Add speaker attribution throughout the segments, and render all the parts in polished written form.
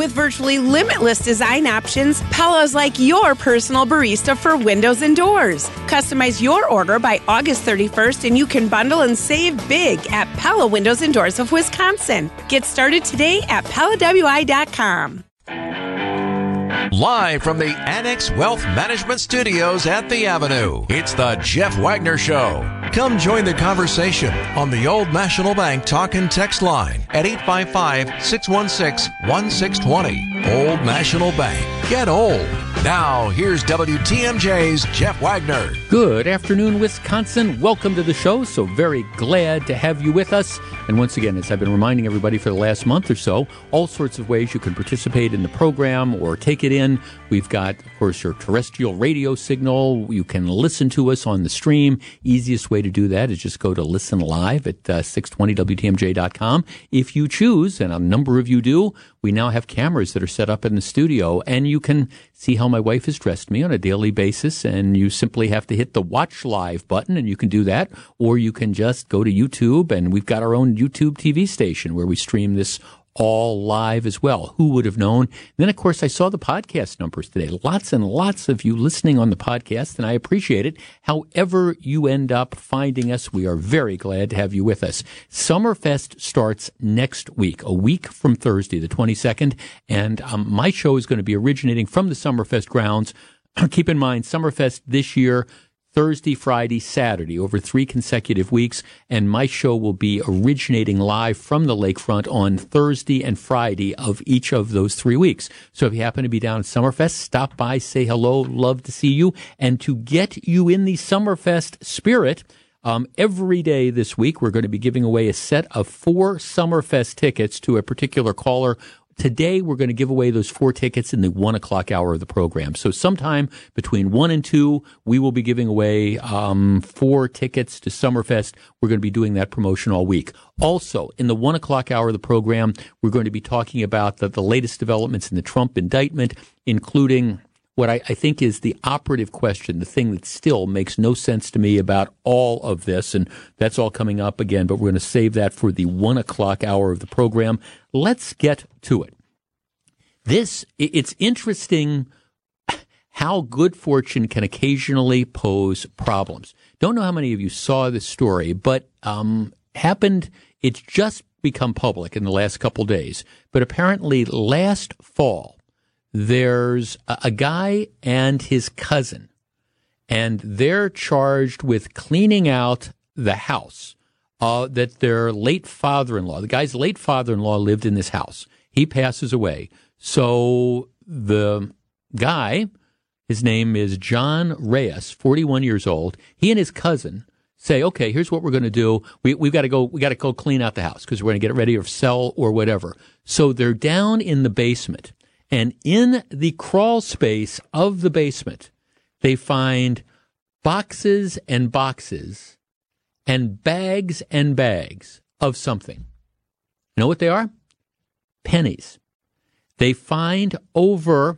Speaker 1: With virtually limitless design options, Pella's like your personal barista for windows and doors. Customize your order by August 31st and you can bundle and save big at Pella Windows and Doors of Wisconsin. Get started today at PellaWI.com.
Speaker 2: Live from the Annex Wealth Management Studios at The Avenue, it's the Jeff Wagner Show. Come join the conversation on the Old National Bank talk and text line at 855-616-1620. Old National Bank. Get old. Now, here's WTMJ's Jeff Wagner.
Speaker 3: Good afternoon, Wisconsin. Welcome to the show. So very glad to have you with us. And once again, as I've been reminding everybody for the last month or so, all sorts of ways you can participate in the program or take it in. We've got, of course, your terrestrial radio signal. You can listen to us on the stream. Easiest way to do that is just go to listen live at 620wtmj.com. If you choose, and a number of you do, we now have cameras that are set up in the studio, and you can see how my wife has dressed me on a daily basis, and you simply have to hit the Watch Live button, and you can do that, or you can just go to YouTube, and we've got our own YouTube TV station where we stream this all live as well. Who would have known? Then, of course, I saw the podcast numbers today. Lots and lots of you listening on the podcast, and I appreciate it. However you end up finding us, we are very glad to have you with us. Summerfest starts next week, a week from Thursday, the 22nd, and my show is going to be originating from the Summerfest grounds. Keep in mind, Summerfest this year, Thursday, Friday, Saturday, over 3 consecutive weeks, and my show will be originating live from the lakefront on Thursday and Friday of each of those 3 weeks. So if you happen to be down at Summerfest, stop by, say hello, love to see you, and to get you in the Summerfest spirit, every day this week we're going to be giving away a set of 4 Summerfest tickets to a particular caller. Today, we're going to give away those 4 tickets in the 1 o'clock hour of the program. So sometime between 1 and 2, we will be giving away 4 tickets to Summerfest. We're going to be doing that promotion all week. Also, in the 1 o'clock hour of the program, we're going to be talking about the latest developments in the Trump indictment, including what I think is the operative question, the thing that still makes no sense to me about all of this, and that's all coming up again, but we're going to save that for the 1 o'clock hour of the program. Let's get to it. It's interesting how good fortune can occasionally pose problems. Don't know how many of you saw this story, but it's just become public in the last couple days, but apparently last fall, there's a guy and his cousin, and they're charged with cleaning out the house that their late father-in-law, the guy's late father-in-law lived in this house. He passes away. So the guy, his name is John Reyes, 41 years old. He and his cousin say, okay, here's what we're going to do. We got to go clean out the house because we're going to get it ready or sell or whatever. So they're down in the basement. And in the crawl space of the basement, they find boxes and boxes and bags of something. You know what they are? Pennies. They find over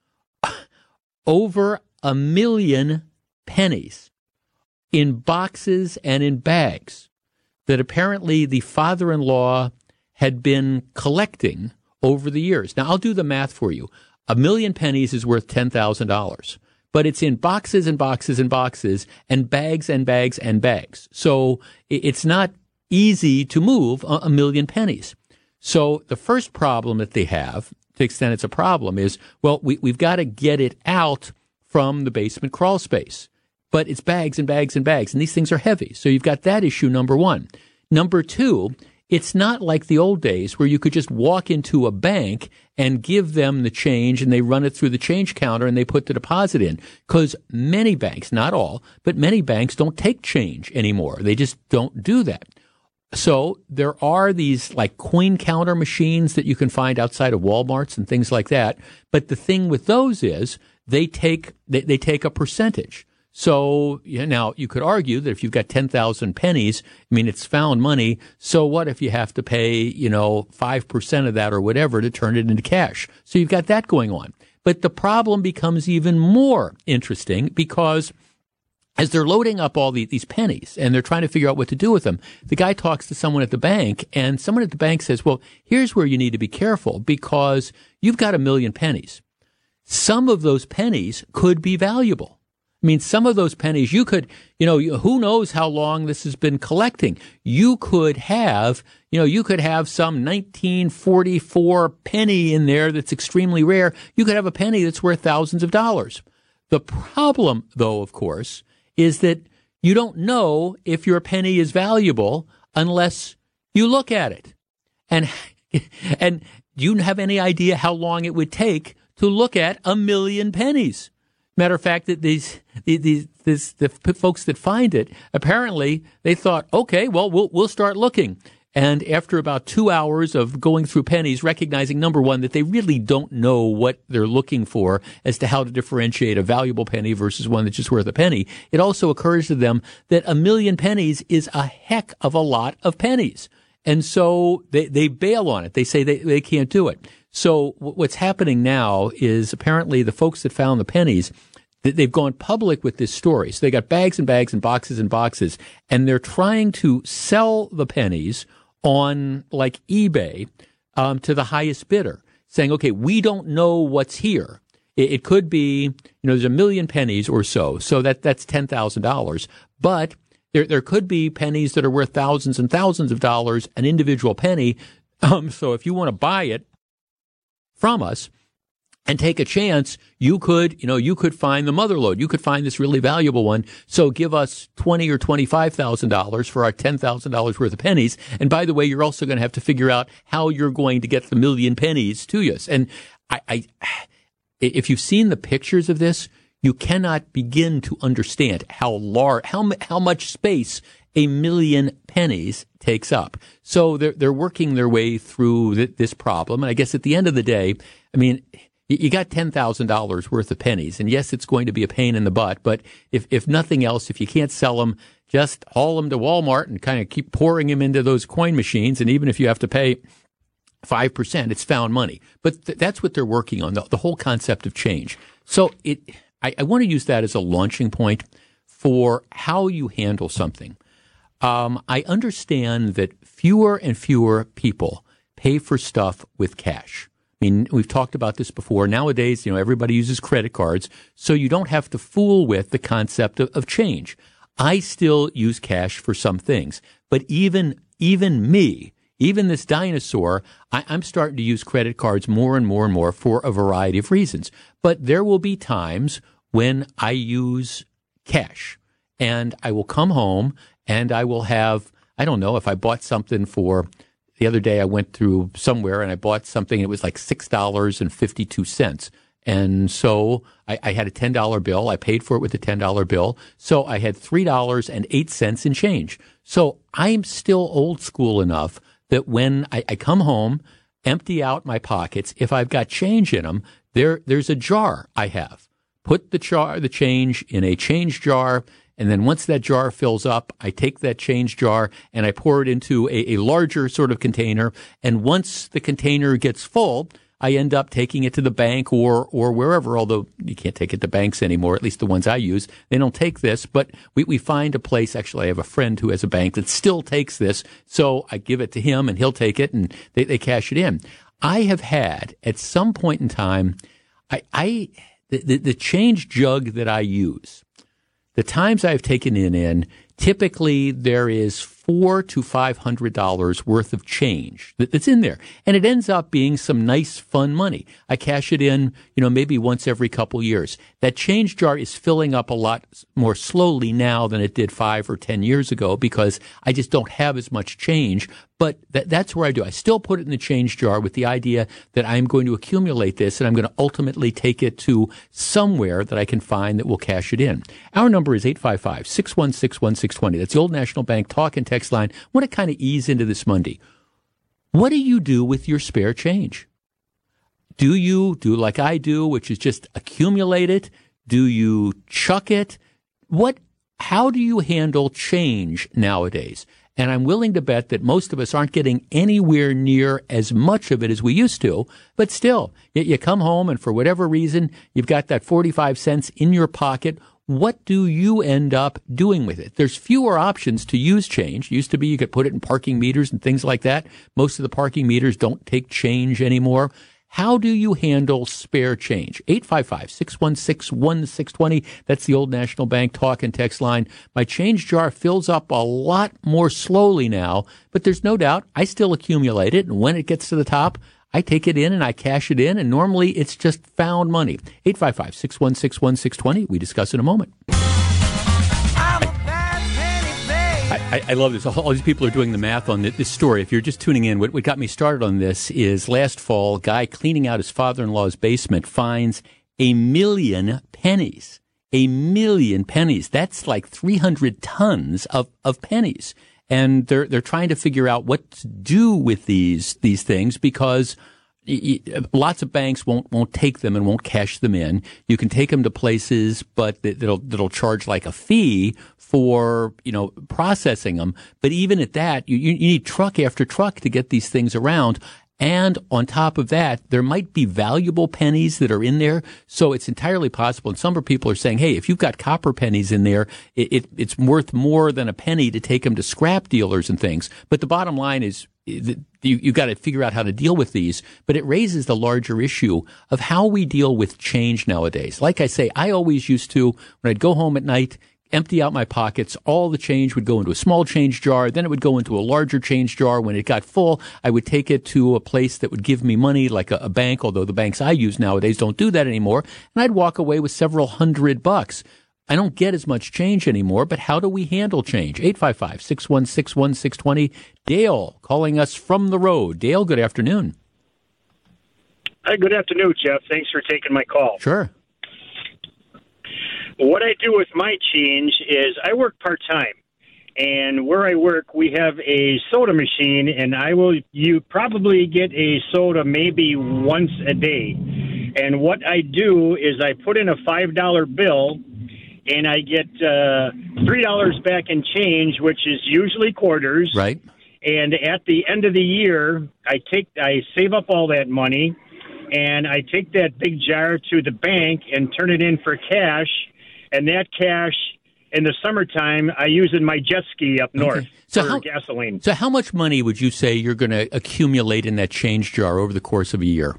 Speaker 3: 1 million pennies in boxes and in bags that apparently the father-in-law had been collecting over the years. Now, I'll do the math for you. 1 million pennies is worth $10,000, but it's in boxes and boxes and boxes and bags and bags and bags. So it's not easy to move 1 million pennies. So the first problem that they have, to the extent it's a problem, is, well, we've got to get it out from the basement crawl space. But it's bags and bags and bags, and these things are heavy. So you've got that issue, number one. Number two, it's not like the old days where you could just walk into a bank and give them the change and they run it through the change counter and they put the deposit in. Because many banks, not all, but many banks don't take change anymore. They just don't do that. So there are these like coin counter machines that you can find outside of Walmarts and things like that. But the thing with those is they take a percentage. So now you could argue that if you've got 10,000 pennies, I mean, it's found money. So what if you have to pay, 5% of that or whatever to turn it into cash? So you've got that going on. But the problem becomes even more interesting because as they're loading up all these pennies and they're trying to figure out what to do with them, the guy talks to someone at the bank, and someone at the bank says, well, here's where you need to be careful because you've got 1 million pennies. Some of those pennies could be valuable. I mean, some of those pennies you could, who knows how long this has been collecting. You could have some 1944 penny in there that's extremely rare. You could have a penny that's worth thousands of dollars. The problem, though, of course, is that you don't know if your penny is valuable unless you look at it. And do you have any idea how long it would take to look at 1 million pennies? Matter of fact, that the folks that find it, apparently they thought, okay, well, we'll start looking. And after about 2 hours of going through pennies, recognizing, number one, that they really don't know what they're looking for as to how to differentiate a valuable penny versus one that's just worth a penny, it also occurs to them that 1 million pennies is a heck of a lot of pennies. And so they bail on it. They say they can't do it. So what's happening now is apparently the folks that found the pennies, they've gone public with this story. So they got bags and bags and boxes, and they're trying to sell the pennies on like eBay to the highest bidder, saying, okay, we don't know what's here. It could be, there's 1 million pennies or so that's $10,000. But there could be pennies that are worth thousands and thousands of dollars, an individual penny. So if you want to buy it from us and take a chance, you could find the mother lode. You could find this really valuable one. So give us $20,000 or $25,000 for our $10,000 worth of pennies. And by the way, you're also going to have to figure out how you're going to get the 1 million pennies to us. And if you've seen the pictures of this, you cannot begin to understand how much space 1 million pennies takes up. So they're working their way through this problem. And I guess at the end of the day, I mean, you got $10,000 worth of pennies. And yes, it's going to be a pain in the butt. But if nothing else, if you can't sell them, just haul them to Walmart and kind of keep pouring them into those coin machines. And even if you have to pay 5%, it's found money. But that's what they're working on, the whole concept of change. So I want to use that as a launching point for how you handle something. I understand that fewer and fewer people pay for stuff with cash. I mean, we've talked about this before. Nowadays, everybody uses credit cards, so you don't have to fool with the concept of change. I still use cash for some things, but even me, even this dinosaur, I'm starting to use credit cards more and more and more for a variety of reasons. But there will be times when I use cash, and I will come home and I will have, I don't know, if I bought something the other day I went through somewhere and I bought something, it was like $6.52. And so I had a $10 bill. I paid for it with a $10 bill. So I had $3.08 in change. So I'm still old school enough that when I come home, empty out my pockets, if I've got change in them, there's a jar I have. Put the change in a change jar. And then once that jar fills up, I take that change jar and I pour it into a larger sort of container. And once the container gets full, I end up taking it to the bank or wherever, although you can't take it to banks anymore, at least the ones I use. They don't take this, but we find a place. Actually, I have a friend who has a bank that still takes this. So I give it to him and he'll take it and they cash it in. I have had at some point in time, the change jug that I use, the times I've taken it in, typically there is $400 to $500 worth of change that's in there. And it ends up being some nice, fun money. I cash it in, maybe once every couple years. That change jar is filling up a lot more slowly now than it did 5 or 10 years ago because I just don't have as much change. But that's where I do. I still put it in the change jar with the idea that I'm going to accumulate this and I'm going to ultimately take it to somewhere that I can find that will cash it in. Our number is 855-616-1620. That's the Old National Bank talk and text line. I want to kind of ease into this Monday. What do you do with your spare change? Do you do like I do, which is just accumulate it? Do you chuck it? How do you handle change nowadays? And I'm willing to bet that most of us aren't getting anywhere near as much of it as we used to. But still, you come home and for whatever reason, you've got that 45 cents in your pocket. what do you end up doing with it? There's fewer options to use change. Used to be you could put it in parking meters and things like that. Most of the parking meters don't take change anymore. How do you handle spare change? 855-616-1620. That's the Old National Bank talk and text line. My change jar fills up a lot more slowly now, but there's no doubt I still accumulate it. And when it gets to the top, I take it in and I cash it in. And normally it's just found money. 855-616-1620. We discuss in a moment. I love this. All these people are doing the math on this story. If you're just tuning in, what got me started on this is last fall, a guy cleaning out his father-in-law's basement finds 1 million pennies. 1 million pennies. That's like 300 tons of pennies. And they're trying to figure out what to do with these things because lots of banks won't take them and won't cash them in. You can take them to places, but that'll charge like a fee for, processing them. But even at that, you need truck after truck to get these things around. And on top of that, there might be valuable pennies that are in there. So it's entirely possible. And some people are saying, hey, if you've got copper pennies in there, it's worth more than a penny to take them to scrap dealers and things. But the bottom line is you've got to figure out how to deal with these. But it raises the larger issue of how we deal with change nowadays. Like I say, I always used to, when I'd go home at night, empty out my pockets. All the change would go into a small change jar. Then it would go into a larger change jar. When it got full, I would take it to a place that would give me money, like a bank, although the banks I use nowadays don't do that anymore. And I'd walk away with several $100. I don't get as much change anymore, but how do we handle change? 855-616-1620. Dale calling us from the road. Dale, good afternoon.
Speaker 4: Hi, good afternoon, Jeff. Thanks for taking my call.
Speaker 3: Sure.
Speaker 4: What I do with my change is I work part-time, and where I work, we have a soda machine, and you probably get a soda maybe once a day. And what I do is I put in a $5 bill, and I get $3 back in change, which is usually quarters.
Speaker 3: Right.
Speaker 4: And at the end of the year, I save up all that money, and I take that big jar to the bank and turn it in for cash. And that cash, in the summertime, I use in my jet ski up north for gasoline.
Speaker 3: So how much money would you say you're going to accumulate in that change jar over the course of a year?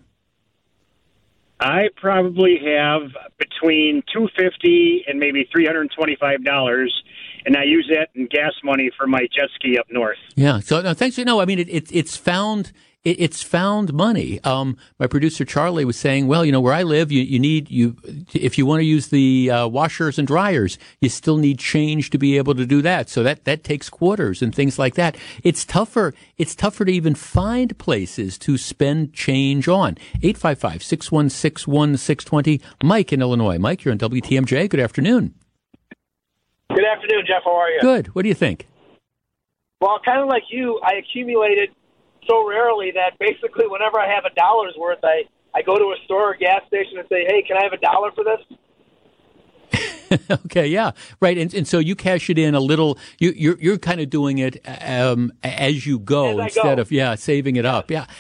Speaker 4: I probably have between $250 and maybe $325, and I use that in gas money for my jet ski up north.
Speaker 3: Yeah. So no, thanks. I mean, it's found. It's found money. My producer Charlie was saying, well, where I live, if you want to use the washers and dryers, you still need change to be able to do that. So that takes quarters and things like that. It's tougher to even find places to spend change on. 855-616-1620. Mike in Illinois. Mike, you're on WTMJ. Good afternoon.
Speaker 5: Good afternoon, Jeff. How are you?
Speaker 3: Good. What do you think?
Speaker 5: Well, kind of like you, I accumulated so rarely that basically whenever I have $1 worth, I go to a store or gas station and say, hey, can I have $1 for this?
Speaker 3: Okay, yeah, right. And so you cash it in a little. You're kind of doing it as you go instead of saving it up. Yeah,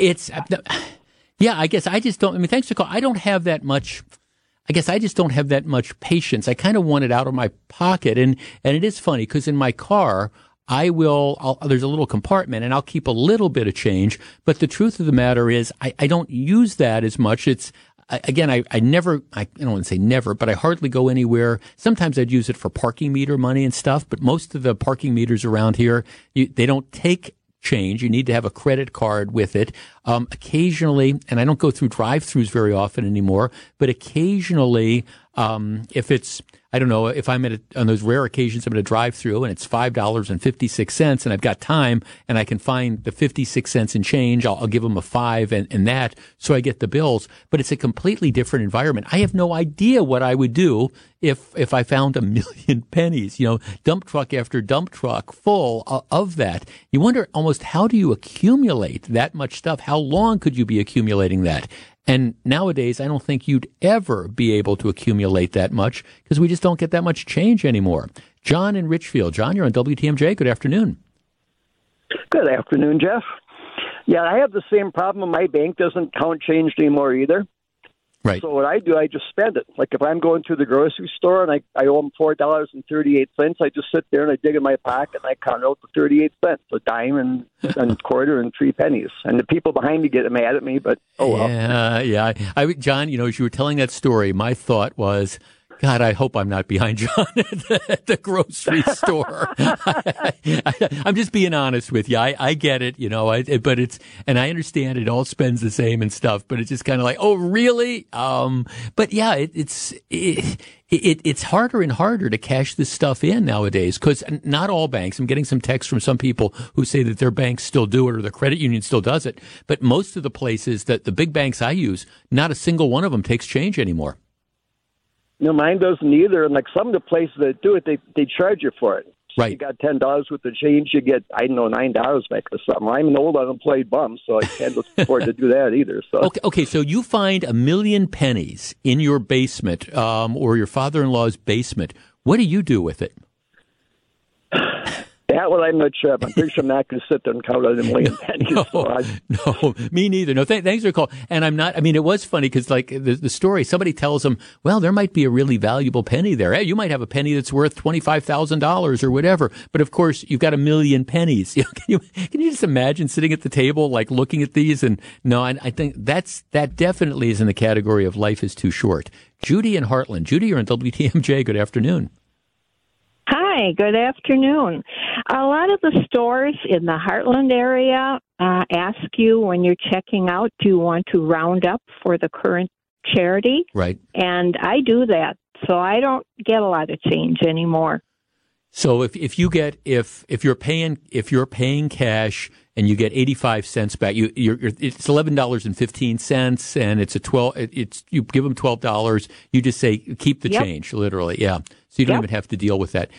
Speaker 3: I guess I just don't. I mean, thanks for calling. I don't have that much. I guess I just don't have that much patience. I kind of want it out of my pocket, and it is funny because in my car, there's a little compartment and I'll keep a little bit of change. But the truth of the matter is I don't use that as much. I don't want to say never, but I hardly go anywhere. Sometimes I'd use it for parking meter money and stuff, but most of the parking meters around here, they don't take change. You need to have a credit card with it. Occasionally, and I don't go through drive-thrus very often anymore, but occasionally, if it's, I don't know, if I'm on those rare occasions I'm at a drive-thru and it's $5.56 and I've got time and I can find the 56 cents in change, I'll give them a 5 and that, so I get the bills. But it's a completely different environment. I have no idea what I would do if I found 1 million pennies, dump truck after dump truck full of that. You wonder almost how do you accumulate that much stuff? How long could you be accumulating that? And nowadays, I don't think you'd ever be able to accumulate that much because we just don't get that much change anymore. John in Richfield. John, you're on WTMJ. Good afternoon.
Speaker 6: Good afternoon, Jeff. Yeah, I have the same problem. My bank doesn't count change anymore either.
Speaker 3: Right.
Speaker 6: So what I do, I just spend it. Like if I'm going to the grocery store and I owe them $4.38, I just sit there and I dig in my pocket and I count out the 38 cents, a dime and a quarter and 3 pennies. And the people behind me get mad at me, but oh well.
Speaker 3: Yeah. John, as you were telling that story, my thought was, God, I hope I'm not behind John at the grocery store. I'm just being honest with you. I get it, but and I understand it all spends the same and stuff, but it's just kind of like, oh, really? But yeah, it's harder and harder to cash this stuff in nowadays because not all banks, I'm getting some texts from some people who say that their banks still do it or their credit union still does it. But most of the places that the big banks I use, not a single one of them takes change anymore.
Speaker 6: No, mine doesn't either. And like some of the places that do it, they charge you for it. So
Speaker 3: right.
Speaker 6: You got $10 worth of change, you get, $9 back or something. I'm an old unemployed bum, so I can't afford to do that either. So
Speaker 3: Okay, so you find 1,000,000 pennies in your basement or your father-in-law's basement. What do you do with it?
Speaker 6: That one I'm not sure. I'm pretty sure I'm not going to sit there and count on 1,000,000 pennies.
Speaker 3: No, me neither. No, thanks for the call. And I'm not. I mean, it was funny because, like the story, somebody tells them, "Well, there might be a really valuable penny there. Hey, you might have a penny that's worth $25,000 or whatever." But of course, you've got 1,000,000 pennies. Can you just imagine sitting at the table, like looking at these? And no, I think that definitely is in the category of life is too short. Judy in Heartland. Judy, you're in WTMJ. Good afternoon.
Speaker 7: Hi, good afternoon. A lot of the stores in the Heartland area ask you when you're checking out, do you want to round up for the current charity?
Speaker 3: Right. And
Speaker 7: I do that, so I don't get a lot of change anymore.
Speaker 3: So if you're paying cash and you get 85 cents back, it's $11.15 and you give them $12. You just say keep the change, literally, yeah. So you don't even have to deal with that.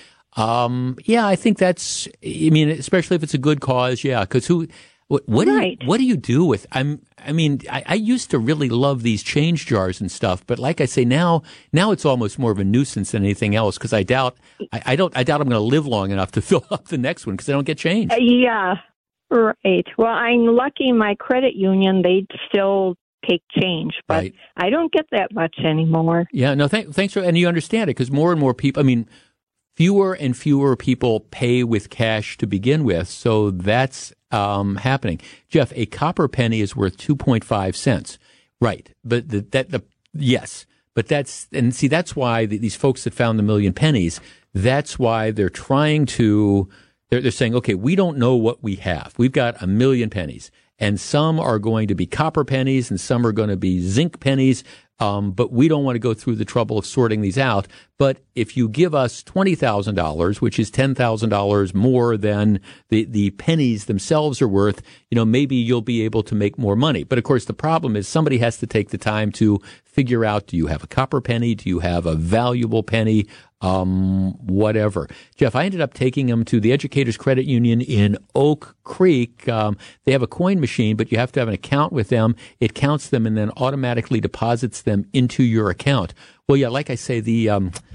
Speaker 3: I think that's. I mean, especially if it's a good cause, yeah. Because what do you do with? I used to really love these change jars and stuff, but like I say, now it's almost more of a nuisance than anything else. Because I doubt I'm going to live long enough to fill up the next one because I don't get change.
Speaker 7: Yeah, right. Well, I'm lucky. My credit union, they still take change, but
Speaker 3: right.
Speaker 7: I don't get that much anymore.
Speaker 3: Yeah, no, thanks for, and you understand it because more and more people, fewer and fewer people pay with cash to begin with, so that's happening. Jeff, a copper penny is worth 2.5 cents, right? But yes, but that's why these folks that found the 1,000,000 pennies, that's why they're trying to. They're saying, okay, we don't know what we have. We've got 1,000,000 pennies. And some are going to be copper pennies and some are going to be zinc pennies. But we don't want to go through the trouble of sorting these out. But if you give us $20,000, which is $10,000 more than the pennies themselves are worth, maybe you'll be able to make more money. But of course, the problem is somebody has to take the time to figure out, do you have a copper penny? Do you have a valuable penny? Whatever. Jeff, I ended up taking them to the Educators Credit Union in Oak Creek. They have a coin machine, but you have to have an account with them. It counts them and then automatically deposits them into your account. Well, yeah, like I say, the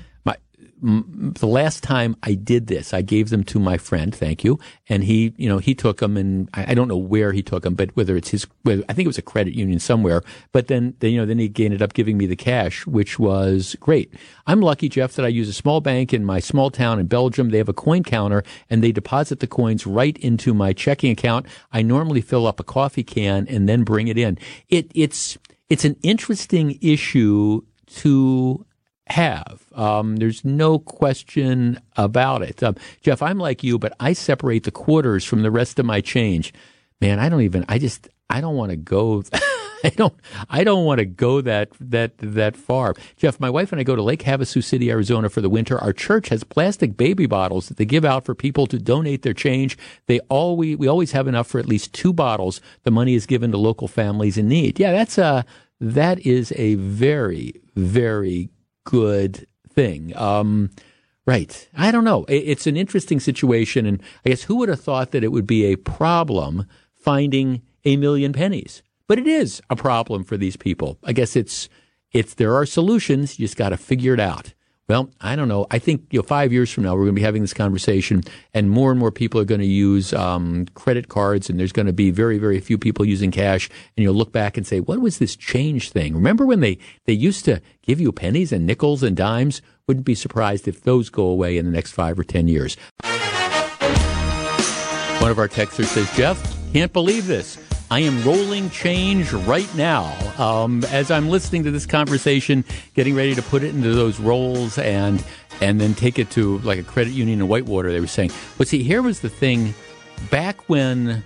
Speaker 3: last time I did this, I gave them to my friend, thank you, and he took them, and I don't know where he took them, but I think it was a credit union somewhere, but then he ended up giving me the cash, which was great. I'm lucky, Jeff, that I use a small bank in my small town in Belgium. They have a coin counter, and they deposit the coins right into my checking account. I normally fill up a coffee can and then bring it in. It's an interesting issue to have. There's no question about it. Jeff, I'm like you, but I separate the quarters from the rest of my change. Man, I don't want to go. I don't want to go that far. Jeff, my wife and I go to Lake Havasu City, Arizona for the winter. Our church has plastic baby bottles that they give out for people to donate their change. We always have enough for at least 2 bottles. The money is given to local families in need. Yeah, that is a very, very good thing. Right. I don't know. It's an interesting situation. And I guess who would have thought that it would be a problem finding 1,000,000 pennies? But it is a problem for these people. I guess there are solutions. You just got to figure it out. Well, I don't know. I think 5 years from now, we're going to be having this conversation, and more people are going to use credit cards, and there's going to be very, very few people using cash. And you'll look back and say, what was this change thing? Remember when they used to give you pennies and nickels and dimes? Wouldn't be surprised if those go away in the next 5 or 10 years. One of our texters says, Jeff, can't believe this. I am rolling change right now as I'm listening to this conversation, getting ready to put it into those rolls and then take it to like a credit union in Whitewater, they were saying. But see, here was the thing. Back when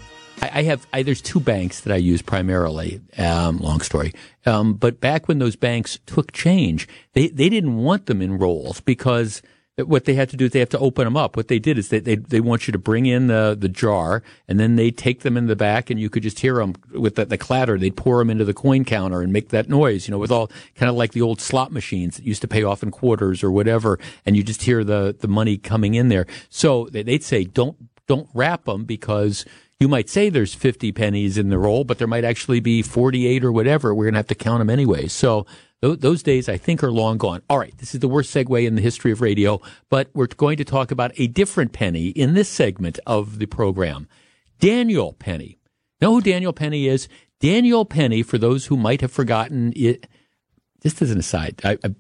Speaker 3: there's 2 banks that I use primarily, long story. But back when those banks took change, they didn't want them in rolls because what they had to do is they have to open them up. What they did is they want you to bring in the jar, and then they take them in the back, and you could just hear them with the clatter. They'd pour them into the coin counter and make that noise, with all kind of like the old slot machines that used to pay off in quarters or whatever, and you just hear the money coming in there. So they'd say, don't wrap them because you might say there's 50 pennies in the roll, but there might actually be 48 or whatever. We're going to have to count them anyway. So those days, I think, are long gone. All right, this is the worst segue in the history of radio, but we're going to talk about a different penny in this segment of the program. Daniel Penny. Know who Daniel Penny is? Daniel Penny, for those who might have forgotten it, just as an aside,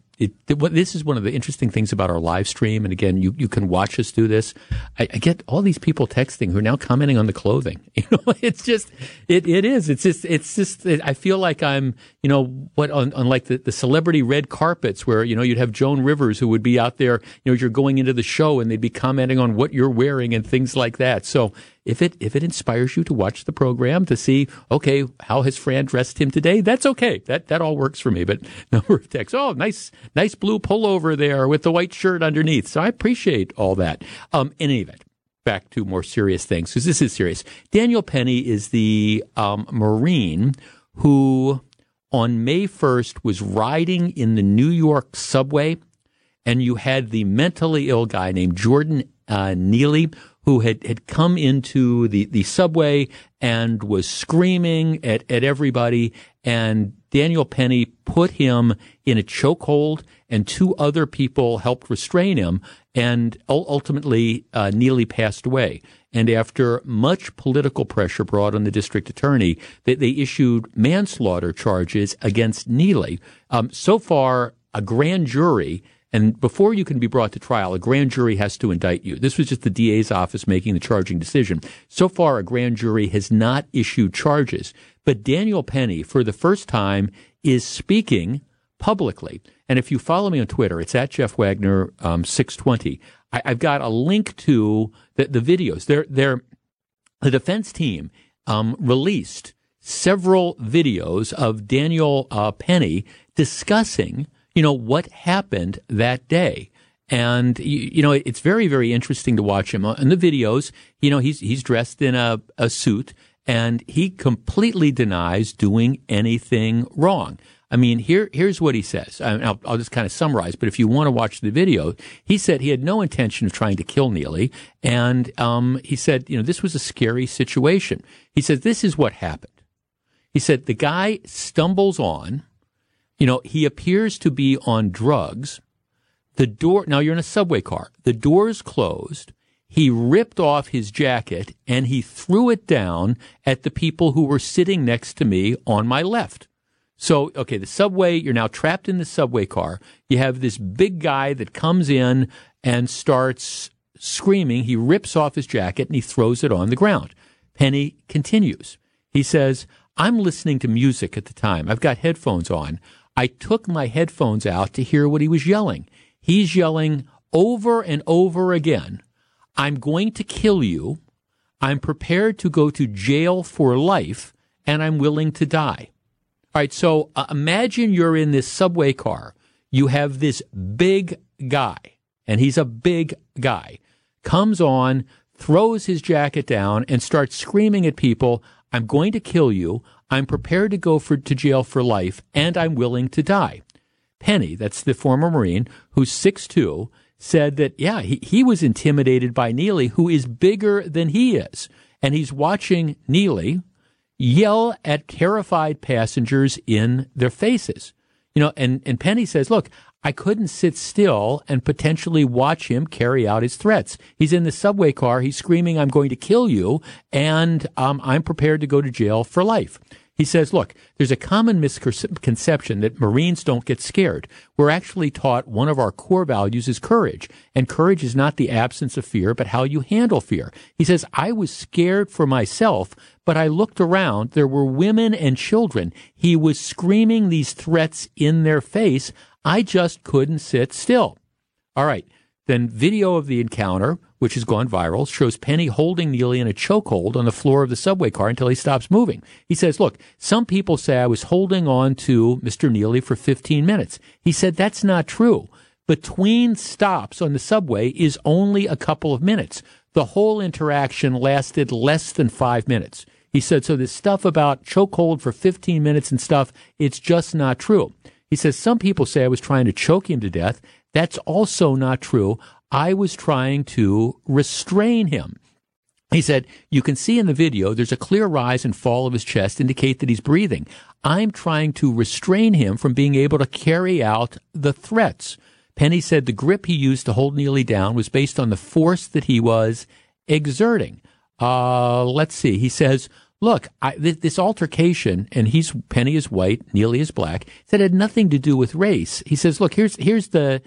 Speaker 3: this is one of the interesting things about our live stream. And again, you can watch us do this. I get all these people texting who are now commenting on the clothing. It's just, it is. It's just, I feel like I'm, on like the celebrity red carpets where, you'd have Joan Rivers who would be out there, you're going into the show and they'd be commenting on what you're wearing and things like that. So if it inspires you to watch the program to see, okay, how has Fran dressed him today? That's okay. That all works for me. But number of texts, oh, nice blue pullover there with the white shirt underneath. So I appreciate all that. In any event, back to more serious things, because this is serious. Daniel Penny is the Marine who on May 1st was riding in the New York subway, and you had the mentally ill guy named Jordan Neely, who had come into the subway and was screaming at everybody, and Daniel Penny put him in a chokehold, and 2 other people helped restrain him, and ultimately Neely passed away. And after much political pressure brought on the district attorney, they issued manslaughter charges against Neely. So far, a grand jury, and before you can be brought to trial, a grand jury has to indict you. This was just the DA's office making the charging decision. So far, a grand jury has not issued charges. But Daniel Penny, for the first time, is speaking publicly. And if you follow me on Twitter, it's at Jeff Wagner 620. I've got a link to the videos. The defense team released several videos of Daniel Penny discussing what happened that day. And, it's very, very interesting to watch him. In the videos, he's dressed in a suit, and he completely denies doing anything wrong. I mean, here's what he says. I'll just kind of summarize, but if you want to watch the video, he said he had no intention of trying to kill Neely. And he said, this was a scary situation. He said, this is what happened. He said, the guy stumbles on. He appears to be on drugs. The door, now you're in a subway car. The door's closed. He ripped off his jacket and he threw it down at the people who were sitting next to me on my left. So, okay, the subway, you're now trapped in the subway car. You have this big guy that comes in and starts screaming. He rips off his jacket and he throws it on the ground. Penny continues. He says, I'm listening to music at the time. I've got headphones on. I took my headphones out to hear what he was yelling. He's yelling over and over again, I'm going to kill you. I'm prepared to go to jail for life, and I'm willing to die. All right, so imagine you're in this subway car. You have this big guy, and he's a big guy, comes on, throws his jacket down, and starts screaming at people, I'm going to kill you. I'm prepared to go to jail for life, and I'm willing to die. Penny, that's the former Marine, who's 6'2", said that, yeah, he was intimidated by Neely, who is bigger than he is. And he's watching Neely yell at terrified passengers in their faces. And Penny says, look, I couldn't sit still and potentially watch him carry out his threats. He's in the subway car. He's screaming, I'm going to kill you. And I'm prepared to go to jail for life. He says, look, there's a common misconception that Marines don't get scared. We're actually taught one of our core values is courage. And courage is not the absence of fear, but how you handle fear. He says, I was scared for myself, but I looked around. There were women and children. He was screaming these threats in their face. I just couldn't sit still. All right. Then video of the encounter, which has gone viral, shows Penny holding Neely in a chokehold on the floor of the subway car until he stops moving. He says, look, some people say I was holding on to Mr. Neely for 15 minutes. He said, that's not true. Between stops on the subway is only a couple of minutes. The whole interaction lasted less than 5 minutes. He said, so this stuff about chokehold for 15 minutes and stuff, it's just not true. He says, some people say I was trying to choke him to death. That's also not true. I was trying to restrain him. He said, you can see in the video, there's a clear rise and fall of his chest, indicate that he's breathing. I'm trying to restrain him from being able to carry out the threats. Penny said the grip he used to hold Neely down was based on the force that he was exerting. Let's see. He says, look, this altercation, and Penny is white, Neely is black, said it had nothing to do with race. He says, look, here's the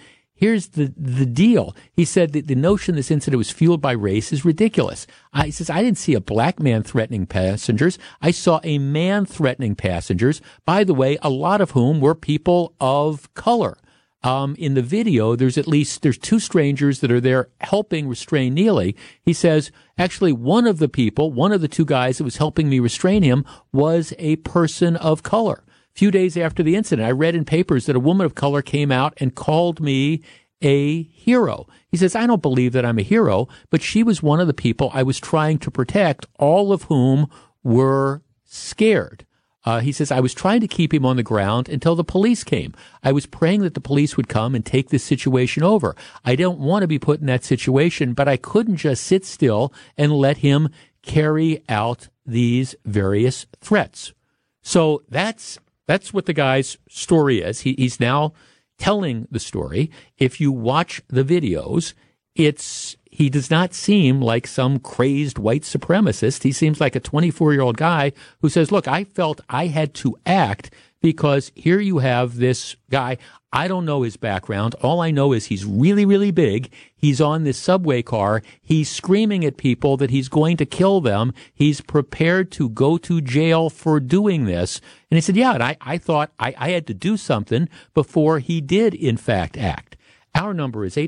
Speaker 3: deal. He said that the notion this incident was fueled by race is ridiculous. He says, I didn't see a black man threatening passengers. I saw a man threatening passengers, by the way, a lot of whom were people of color. In the video, there's two strangers that are there helping restrain Neely. He says, actually, one of the two guys that was helping me restrain him was a person of color. A few days after the incident, I read in papers that a woman of color came out and called me a hero. He says, I don't believe that I'm a hero, but she was one of the people I was trying to protect, all of whom were scared. He says, I was trying to keep him on the ground until the police came. I was praying that the police would come and take this situation over. I don't want to be put in that situation, but I couldn't just sit still and let him carry out these various threats. So that's what the guy's story is. He's now telling the story. If you watch the videos, he does not seem like some crazed white supremacist. He seems like a 24-year-old guy who says, look, I felt I had to act because here you have this guy. I don't know his background. All I know is he's really, really big. He's on this subway car. He's screaming at people that he's going to kill them. He's prepared to go to jail for doing this. And he said, yeah, and I thought I had to do something before he did, in fact, act. Our number is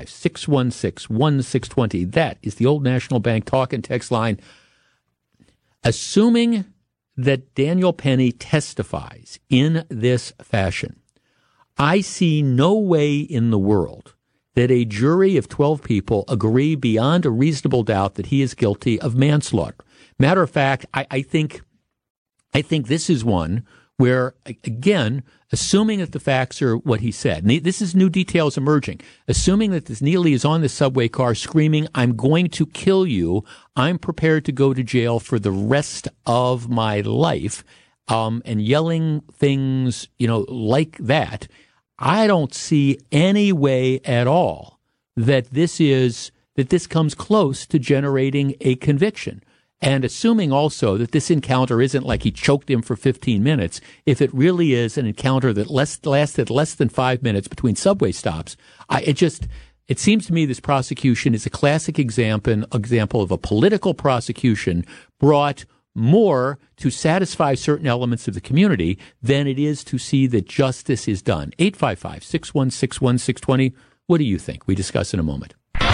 Speaker 3: 855-616-1620. That is the Old National Bank talk and text line. Assuming that Daniel Penny testifies in this fashion, I see no way in the world that a jury of 12 people agree beyond a reasonable doubt that he is guilty of manslaughter. Matter of fact, I think this is one where, again, assuming that the facts are what he said, and this is new details emerging, assuming that this Neely is on the subway car screaming, I'm going to kill you, I'm prepared to go to jail for the rest of my life, and yelling things, like that, I don't see any way at all that this comes close to generating a conviction. And assuming also that this encounter isn't like he choked him for 15 minutes, if it really is an encounter that lasted less than 5 minutes between subway stops, it seems to me this prosecution is a classic example of a political prosecution brought more to satisfy certain elements of the community than it is to see that justice is done. 855-616-1620. What do you think? We discuss in a moment.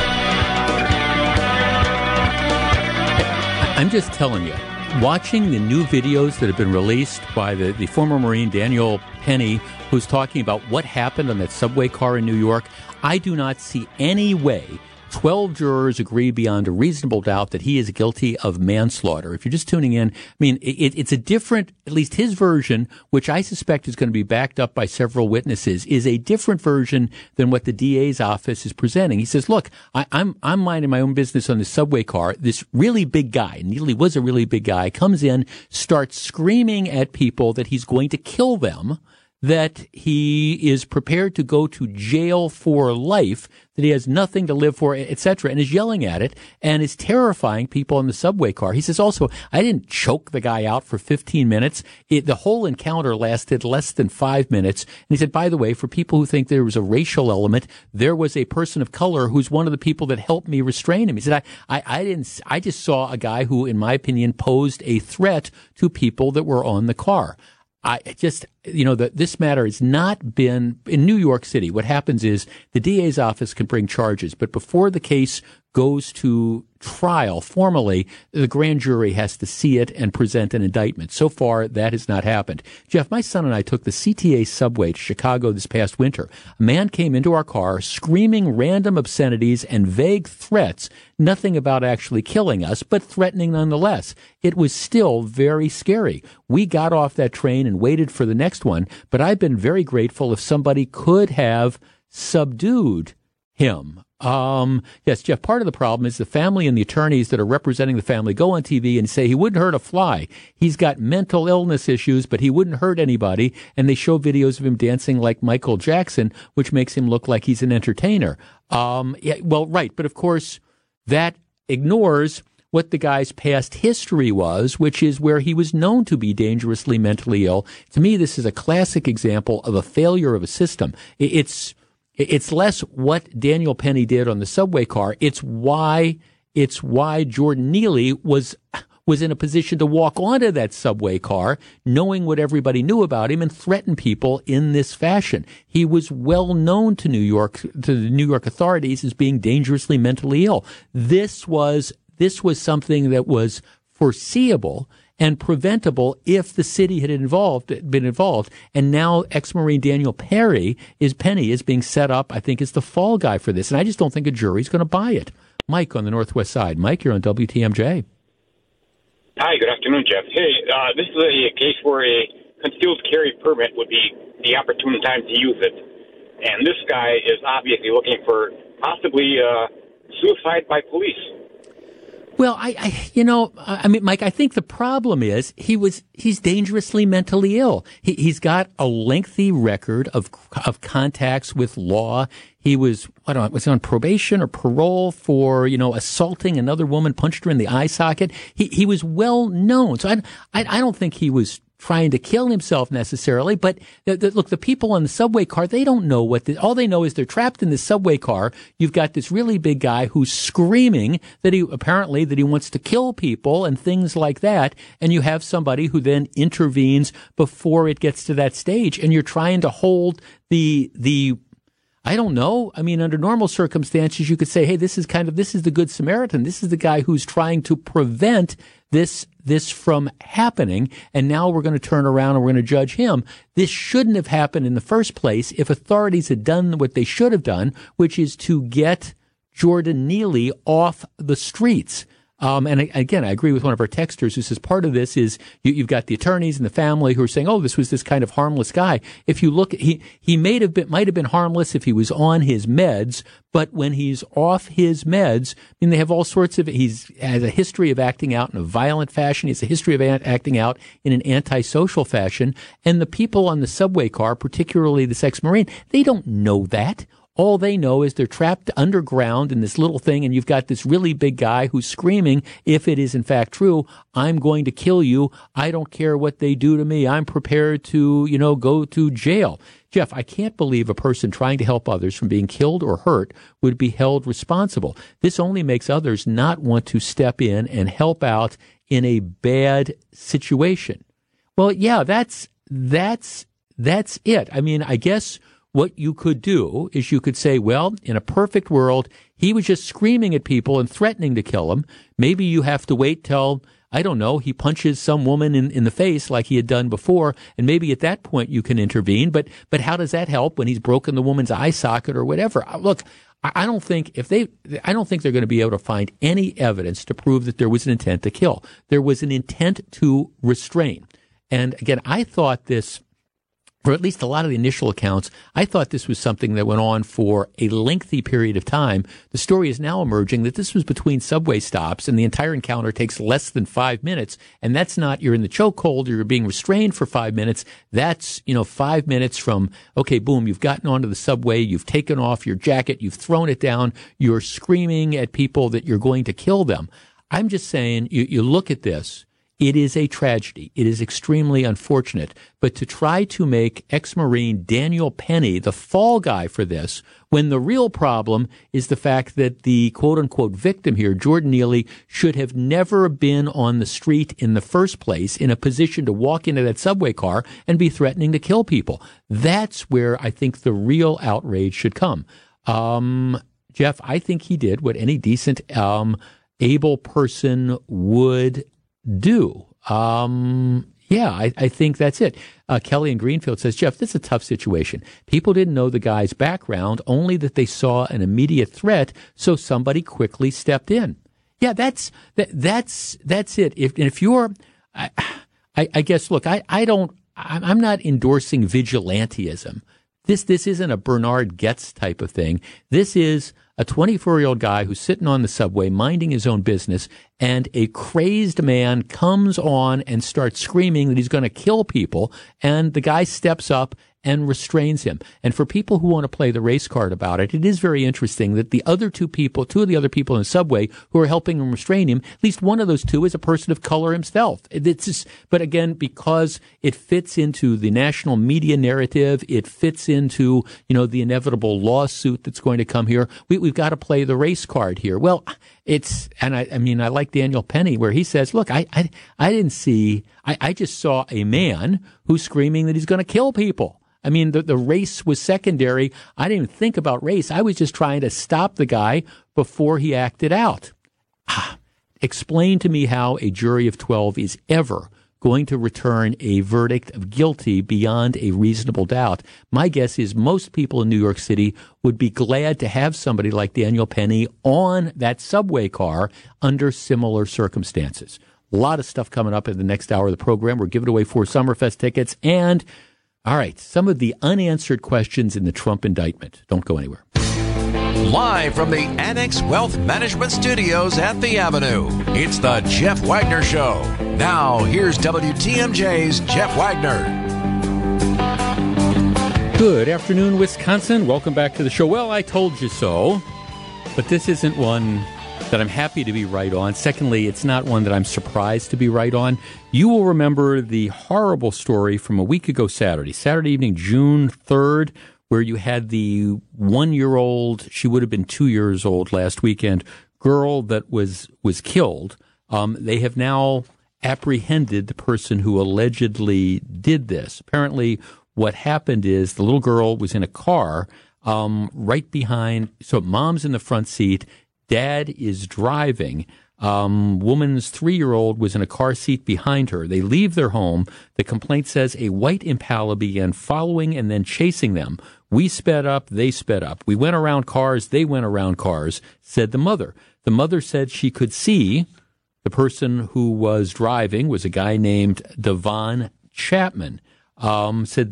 Speaker 3: I'm just telling you, watching the new videos that have been released by the former Marine Daniel Penny, who's talking about what happened on that subway car in New York, I do not see any way 12 jurors agree beyond a reasonable doubt that he is guilty of manslaughter. If you're just tuning in, I mean, it's a different, at least his version, which I suspect is going to be backed up by several witnesses, is a different version than what the DA's office is presenting. He says, look, I'm minding my own business on the subway car. This really big guy, Neely was a really big guy, comes in, starts screaming at people that he's going to kill them. that he is prepared to go to jail for life, that he has nothing to live for, etc., and is yelling at it and is terrifying people in the subway car. He says also, I didn't choke the guy out for 15 minutes. The whole encounter lasted less than 5 minutes. And he said, by the way, for people who think there was a racial element, there was a person of color who's one of the people that helped me restrain him. He said, I just saw a guy who, in my opinion, posed a threat to people that were on the car. This matter has not been in New York City. What happens is the DA's office can bring charges, but before the case goes to trial formally, the grand jury has to see it and present an indictment. So far, that has not happened. Jeff, my son and I took the CTA subway to Chicago this past winter. A man came into our car screaming random obscenities and vague threats, nothing about actually killing us, but threatening nonetheless. It was still very scary. We got off that train and waited for the next one, but I've been very grateful if somebody could have subdued him. Yes, Jeff, part of the problem is the family and the attorneys that are representing the family go on TV and say he wouldn't hurt a fly. He's got mental illness issues, but he wouldn't hurt anybody. And they show videos of him dancing like Michael Jackson, which makes him look like he's an entertainer. Right. But of course, that ignores what the guy's past history was, which is where he was known to be dangerously mentally ill. To me, this is a classic example of a failure of a system. It's less what Daniel Penny did on the subway car. It's why Jordan Neely was in a position to walk onto that subway car, knowing what everybody knew about him and threaten people in this fashion. He was well known to the New York authorities as being dangerously mentally ill. This was something that was foreseeable and preventable if the city had been involved. And now ex-Marine Daniel Penny is being set up, I think, as the fall guy for this. And I just don't think a jury's going to buy it. Mike on the Northwest Side. Mike, you're on WTMJ.
Speaker 8: Hi, good afternoon, Jeff. Hey, this is a case where a concealed carry permit would be the opportune time to use it. And this guy is obviously looking for possibly suicide by police.
Speaker 3: Well, Mike, I think the problem is he's dangerously mentally ill. He's got a lengthy record of contacts with law. He was on probation or parole for, assaulting another woman, punched her in the eye socket. He was well known. So I don't think he was trying to kill himself necessarily, but look, the people on the subway car, they don't know all they know is they're trapped in this subway car. You've got this really big guy who's screaming that he wants to kill people and things like that. And you have somebody who then intervenes before it gets to that stage. And you're trying to hold I don't know. I mean, under normal circumstances, you could say, hey, this is the Good Samaritan. This is the guy who's trying to prevent this from happening. And now we're going to turn around and we're going to judge him. This shouldn't have happened in the first place if authorities had done what they should have done, which is to get Jordan Neely off the streets. And again, I agree with one of our texters who says part of this is you've got the attorneys and the family who are saying, oh, this was this kind of harmless guy. If you look, he might have been harmless if he was on his meds, but when he's off his meds, they have all sorts of, he has a history of acting out in a violent fashion. He has a history of acting out in an antisocial fashion. And the people on the subway car, particularly this ex-Marine, they don't know that. All they know is they're trapped underground in this little thing, and you've got this really big guy who's screaming, if it is in fact true, I'm going to kill you. I don't care what they do to me. I'm prepared to, go to jail. Jeff, I can't believe a person trying to help others from being killed or hurt would be held responsible. This only makes others not want to step in and help out in a bad situation. Well, yeah, that's it. I mean, I guess what you could do is you could say, well, in a perfect world, he was just screaming at people and threatening to kill them. Maybe you have to wait till, I don't know, he punches some woman in the face like he had done before, and maybe at that point you can intervene. But how does that help when he's broken the woman's eye socket or whatever? Look, I don't think they're going to be able to find any evidence to prove that there was an intent to kill. There was an intent to restrain. And again, I thought this for at least a lot of the initial accounts, I thought this was something that went on for a lengthy period of time. The story is now emerging that this was between subway stops, and the entire encounter takes less than 5 minutes. And that's not, you're in the chokehold, you're being restrained for 5 minutes. That's, 5 minutes from, okay, boom, you've gotten onto the subway, you've taken off your jacket, you've thrown it down, you're screaming at people that you're going to kill them. I'm just saying, you look at this. It is a tragedy. It is extremely unfortunate. But to try to make ex-Marine Daniel Penny the fall guy for this, when the real problem is the fact that the quote-unquote victim here, Jordan Neely, should have never been on the street in the first place in a position to walk into that subway car and be threatening to kill people. That's where I think the real outrage should come. Jeff, I think he did what any decent, able person would do. I think that's it. Kelly in Greenfield says, Jeff, this is a tough situation. People didn't know the guy's background, only that they saw an immediate threat, so somebody quickly stepped in. Yeah, that's it. If you're, I guess, look, I'm not endorsing vigilantism. This isn't a Bernard Goetz type of thing. This is a 24-year-old guy who's sitting on the subway minding his own business, and a crazed man comes on and starts screaming that he's going to kill people, and the guy steps up and restrains him. And for people who want to play the race card about it, it is very interesting that the other two of the other people in the subway who are helping him restrain him, at least one of those two is a person of color himself. But again, because it fits into the national media narrative, it fits into, the inevitable lawsuit that's going to come here. We've got to play the race card here. Well, I like Daniel Penny where he says, look, I didn't see, I just saw a man who's screaming that he's going to kill people. I mean, the race was secondary. I didn't even think about race. I was just trying to stop the guy before he acted out. Explain to me how a jury of 12 is ever going to return a verdict of guilty beyond a reasonable doubt. My guess is most people in New York City would be glad to have somebody like Daniel Penny on that subway car under similar circumstances. A lot of stuff coming up in the next hour of the program. We're giving away 4 Summerfest tickets and, all right, some of the unanswered questions in the Trump indictment. Don't go anywhere.
Speaker 2: Live from the Annex Wealth Management Studios at the Avenue, it's the Jeff Wagner Show. Now, here's WTMJ's Jeff Wagner.
Speaker 3: Good afternoon, Wisconsin. Welcome back to the show. Well, I told you so, but this isn't one that I'm happy to be right on. Secondly, it's not one that I'm surprised to be right on. You will remember the horrible story from a week ago Saturday evening, June 3rd, where you had the 1-year-old, she would have been 2 years old last weekend, girl that was killed. They have now apprehended the person who allegedly did this. Apparently, what happened is the little girl was in a car right behind, so mom's in the front seat, dad is driving. Woman's 3-year-old was in a car seat behind her. They leave their home. The complaint says a white Impala began following and then chasing them. We sped up, they sped up. We went around cars, they went around cars, said the mother. The mother said she could see the person who was driving was a guy named Devon Chapman. Said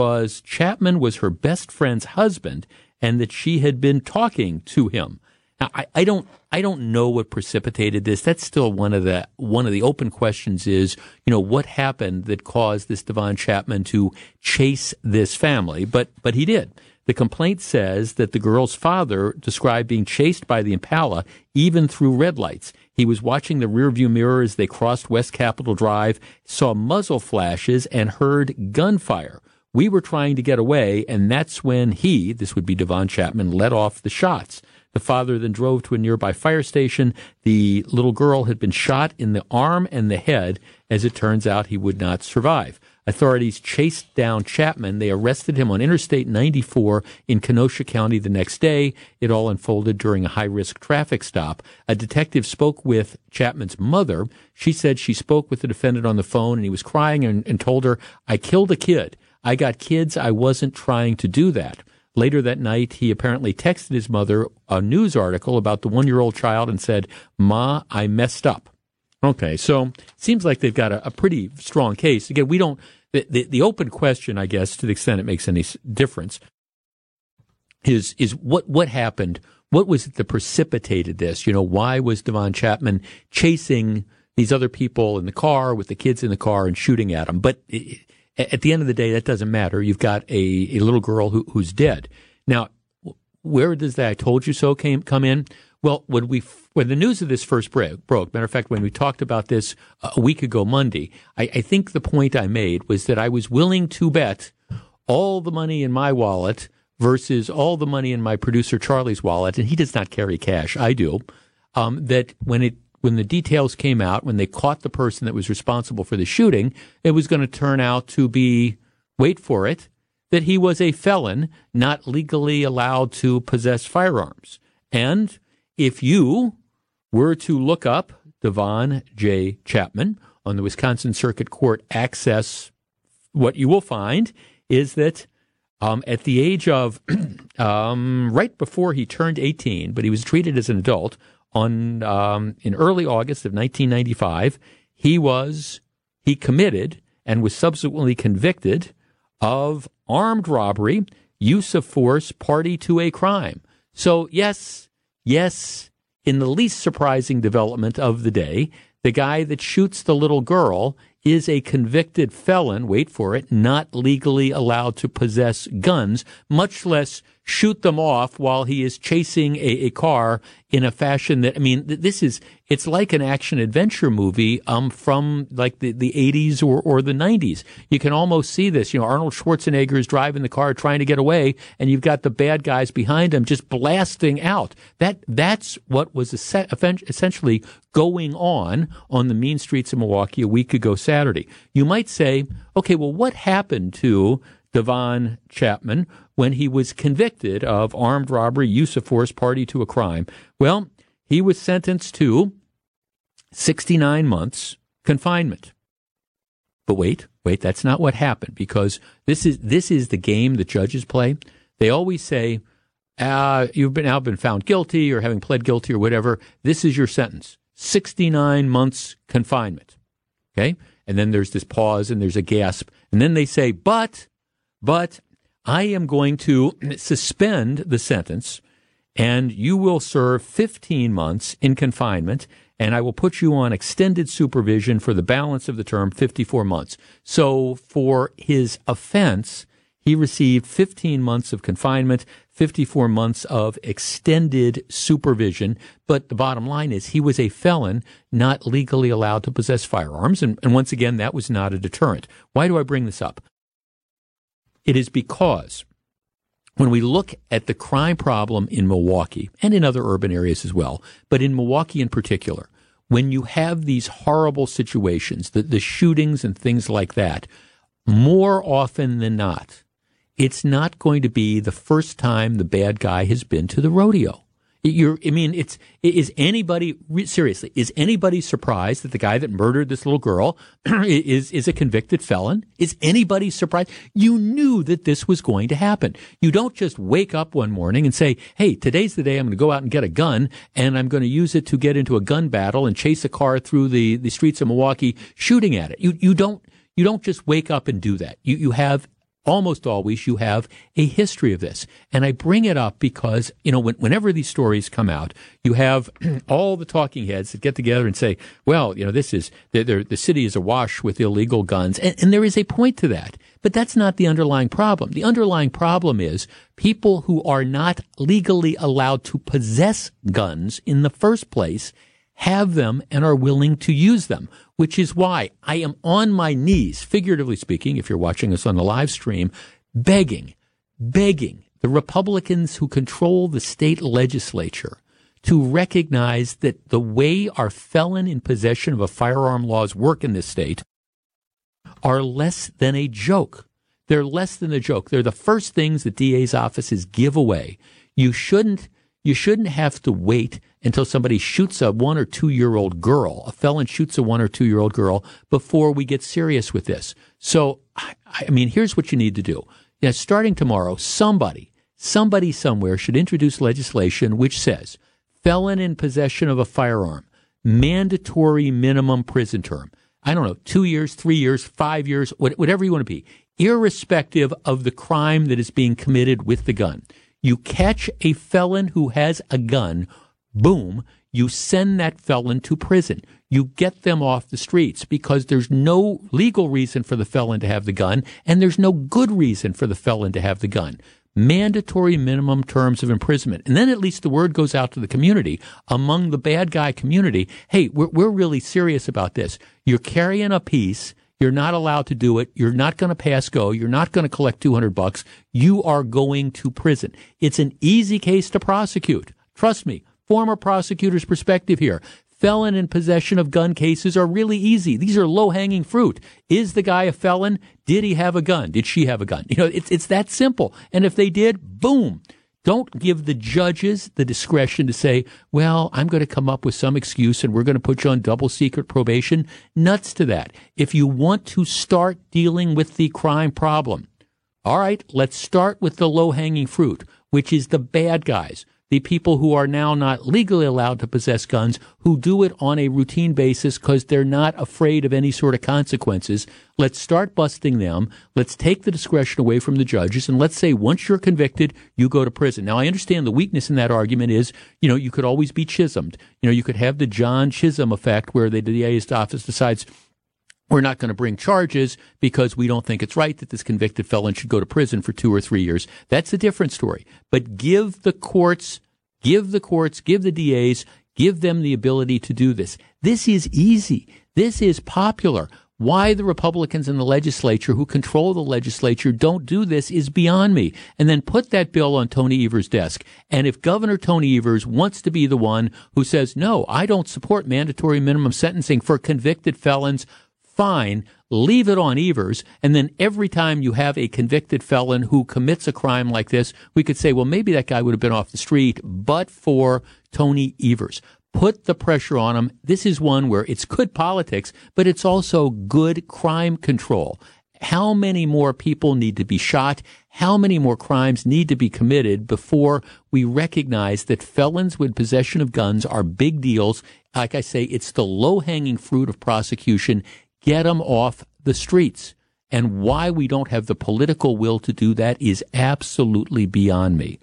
Speaker 3: Chapman was her best friend's husband and that she had been talking to him. Now, I don't know what precipitated this. That's still one of the open questions is, what happened that caused this Devon Chapman to chase this family? But he did. The complaint says that the girl's father described being chased by the Impala even through red lights. He was watching the rearview mirror as they crossed West Capitol Drive, saw muzzle flashes, and heard gunfire. We were trying to get away, and that's when this would be Devon Chapman, let off the shots. The father then drove to a nearby fire station. The little girl had been shot in the arm and the head. As it turns out, he would not survive. Authorities chased down Chapman. They arrested him on Interstate 94 in Kenosha County the next day. It all unfolded during a high-risk traffic stop. A detective spoke with Chapman's mother. She said she spoke with the defendant on the phone, and he was crying and told her, "I killed a kid. I got kids. I wasn't trying to do that." Later that night, he apparently texted his mother a news article about the 1-year-old child and said, "Ma, I messed up." Okay, so it seems like they've got a pretty strong case. Again, we don't the open question, I guess, to the extent it makes any difference, is what happened? What was it that precipitated this? Why was Devon Chapman chasing these other people in the car with the kids in the car and shooting at them? But at the end of the day, that doesn't matter. You've got a little girl who's dead. Now, where does that "I told you so" come in? Well, when the news of this first broke, matter of fact, when we talked about this a week ago Monday, I think the point I made was that I was willing to bet all the money in my wallet versus all the money in my producer Charlie's wallet, and he does not carry cash. I do. That when the details came out, when they caught the person that was responsible for the shooting, it was going to turn out to be, wait for it, that he was a felon not legally allowed to possess firearms. And if you were to look up Devon J. Chapman on the Wisconsin Circuit Court Access, what you will find is that at the age of right before he turned 18, but he was treated as an adult, in early August of 1995, he committed and was subsequently convicted of armed robbery, use of force, party to a crime. So yes, in the least surprising development of the day, the guy that shoots the little girl is a convicted felon, wait for it, not legally allowed to possess guns, much less shoot them off while he is chasing a car in a fashion that, it's like an action-adventure movie from like the 80s or the 90s. You can almost see this. Arnold Schwarzenegger is driving the car trying to get away, and you've got the bad guys behind him just blasting out. That's what was essentially going on the mean streets of Milwaukee a week ago Saturday. You might say, okay, well, what happened to Devon Chapman when he was convicted of armed robbery, use of force, party to a crime? Well, he was sentenced to 69 months confinement. But wait, that's not what happened, because this is the game that judges play. They always say, you've now been found guilty or having pled guilty or whatever. This is your sentence, 69 months confinement. Okay? And then there's this pause and there's a gasp. And then they say, but I am going to suspend the sentence, and you will serve 15 months in confinement, and I will put you on extended supervision for the balance of the term, 54 months. So for his offense, he received 15 months of confinement, 54 months of extended supervision. But the bottom line is he was a felon not legally allowed to possess firearms. And once again, that was not a deterrent. Why do I bring this up? It is because when we look at the crime problem in Milwaukee and in other urban areas as well, but in Milwaukee in particular, when you have these horrible situations, the shootings and things like that, more often than not, it's not going to be the first time the bad guy has been to the rodeo. Is anybody surprised that the guy that murdered this little girl is a convicted felon? Is anybody surprised? You knew that this was going to happen. You don't just wake up one morning and say, hey, today's the day I'm going to go out and get a gun, and I'm going to use it to get into a gun battle and chase a car through the streets of Milwaukee shooting at it. You don't just wake up and do that. Almost always you have a history of this. And I bring it up because, whenever these stories come out, you have all the talking heads that get together and say, well, the city is awash with illegal guns. And there is a point to that. But that's not the underlying problem. The underlying problem is people who are not legally allowed to possess guns in the first place have them and are willing to use them, which is why I am on my knees, figuratively speaking, if you're watching us on the live stream, begging the Republicans who control the state legislature to recognize that the way our felon in possession of a firearm laws work in this state are less than a joke. They're less than a joke. They're the first things that DA's offices give away. You shouldn't have to wait until somebody shoots a 1 or 2 year old girl, a felon shoots a 1 or 2 year old girl, before we get serious with this. So, here's what you need to do. Starting tomorrow, somebody somewhere should introduce legislation which says felon in possession of a firearm, mandatory minimum prison term. I don't know, 2 years, 3 years, 5 years, whatever you want to be, irrespective of the crime that is being committed with the gun. You catch a felon who has a gun, boom, you send that felon to prison. You get them off the streets because there's no legal reason for the felon to have the gun, and there's no good reason for the felon to have the gun. Mandatory minimum terms of imprisonment. And then at least the word goes out to the community, among the bad guy community, hey, we're really serious about this. You're carrying a piece. You're not allowed to do it. You're not going to pass go. You're not going to collect $200. You are going to prison. It's an easy case to prosecute. Trust me, former prosecutor's perspective here. Felon in possession of gun cases are really easy. These are low-hanging fruit. Is the guy a felon? Did he have a gun? Did she have a gun? It's that simple. And if they did, boom. Don't give the judges the discretion to say, well, I'm going to come up with some excuse and we're going to put you on double secret probation. Nuts to that. If you want to start dealing with the crime problem, all right, let's start with the low-hanging fruit, which is the bad guys. The people who are now not legally allowed to possess guns, who do it on a routine basis because they're not afraid of any sort of consequences. Let's start busting them. Let's take the discretion away from the judges. And let's say once you're convicted, you go to prison. Now, I understand the weakness in that argument is, you could always be Chisholmed. You could have the John Chisholm effect where the DA's office decides, we're not going to bring charges because we don't think it's right that this convicted felon should go to prison for 2 or 3 years. That's a different story. But give the courts, give the DAs, give them the ability to do this. This is easy. This is popular. Why the Republicans in the legislature who control the legislature don't do this is beyond me. And then put that bill on Tony Evers' desk. And if Governor Tony Evers wants to be the one who says, no, I don't support mandatory minimum sentencing for convicted felons, fine, leave it on Evers, and then every time you have a convicted felon who commits a crime like this, we could say, well, maybe that guy would have been off the street, but for Tony Evers. Put the pressure on him. This is one where it's good politics, but it's also good crime control. How many more people need to be shot? How many more crimes need to be committed before we recognize that felons with possession of guns are big deals? Like I say, it's the low-hanging fruit of prosecution. Get them off the streets. And why we don't have the political will to do that is absolutely beyond me.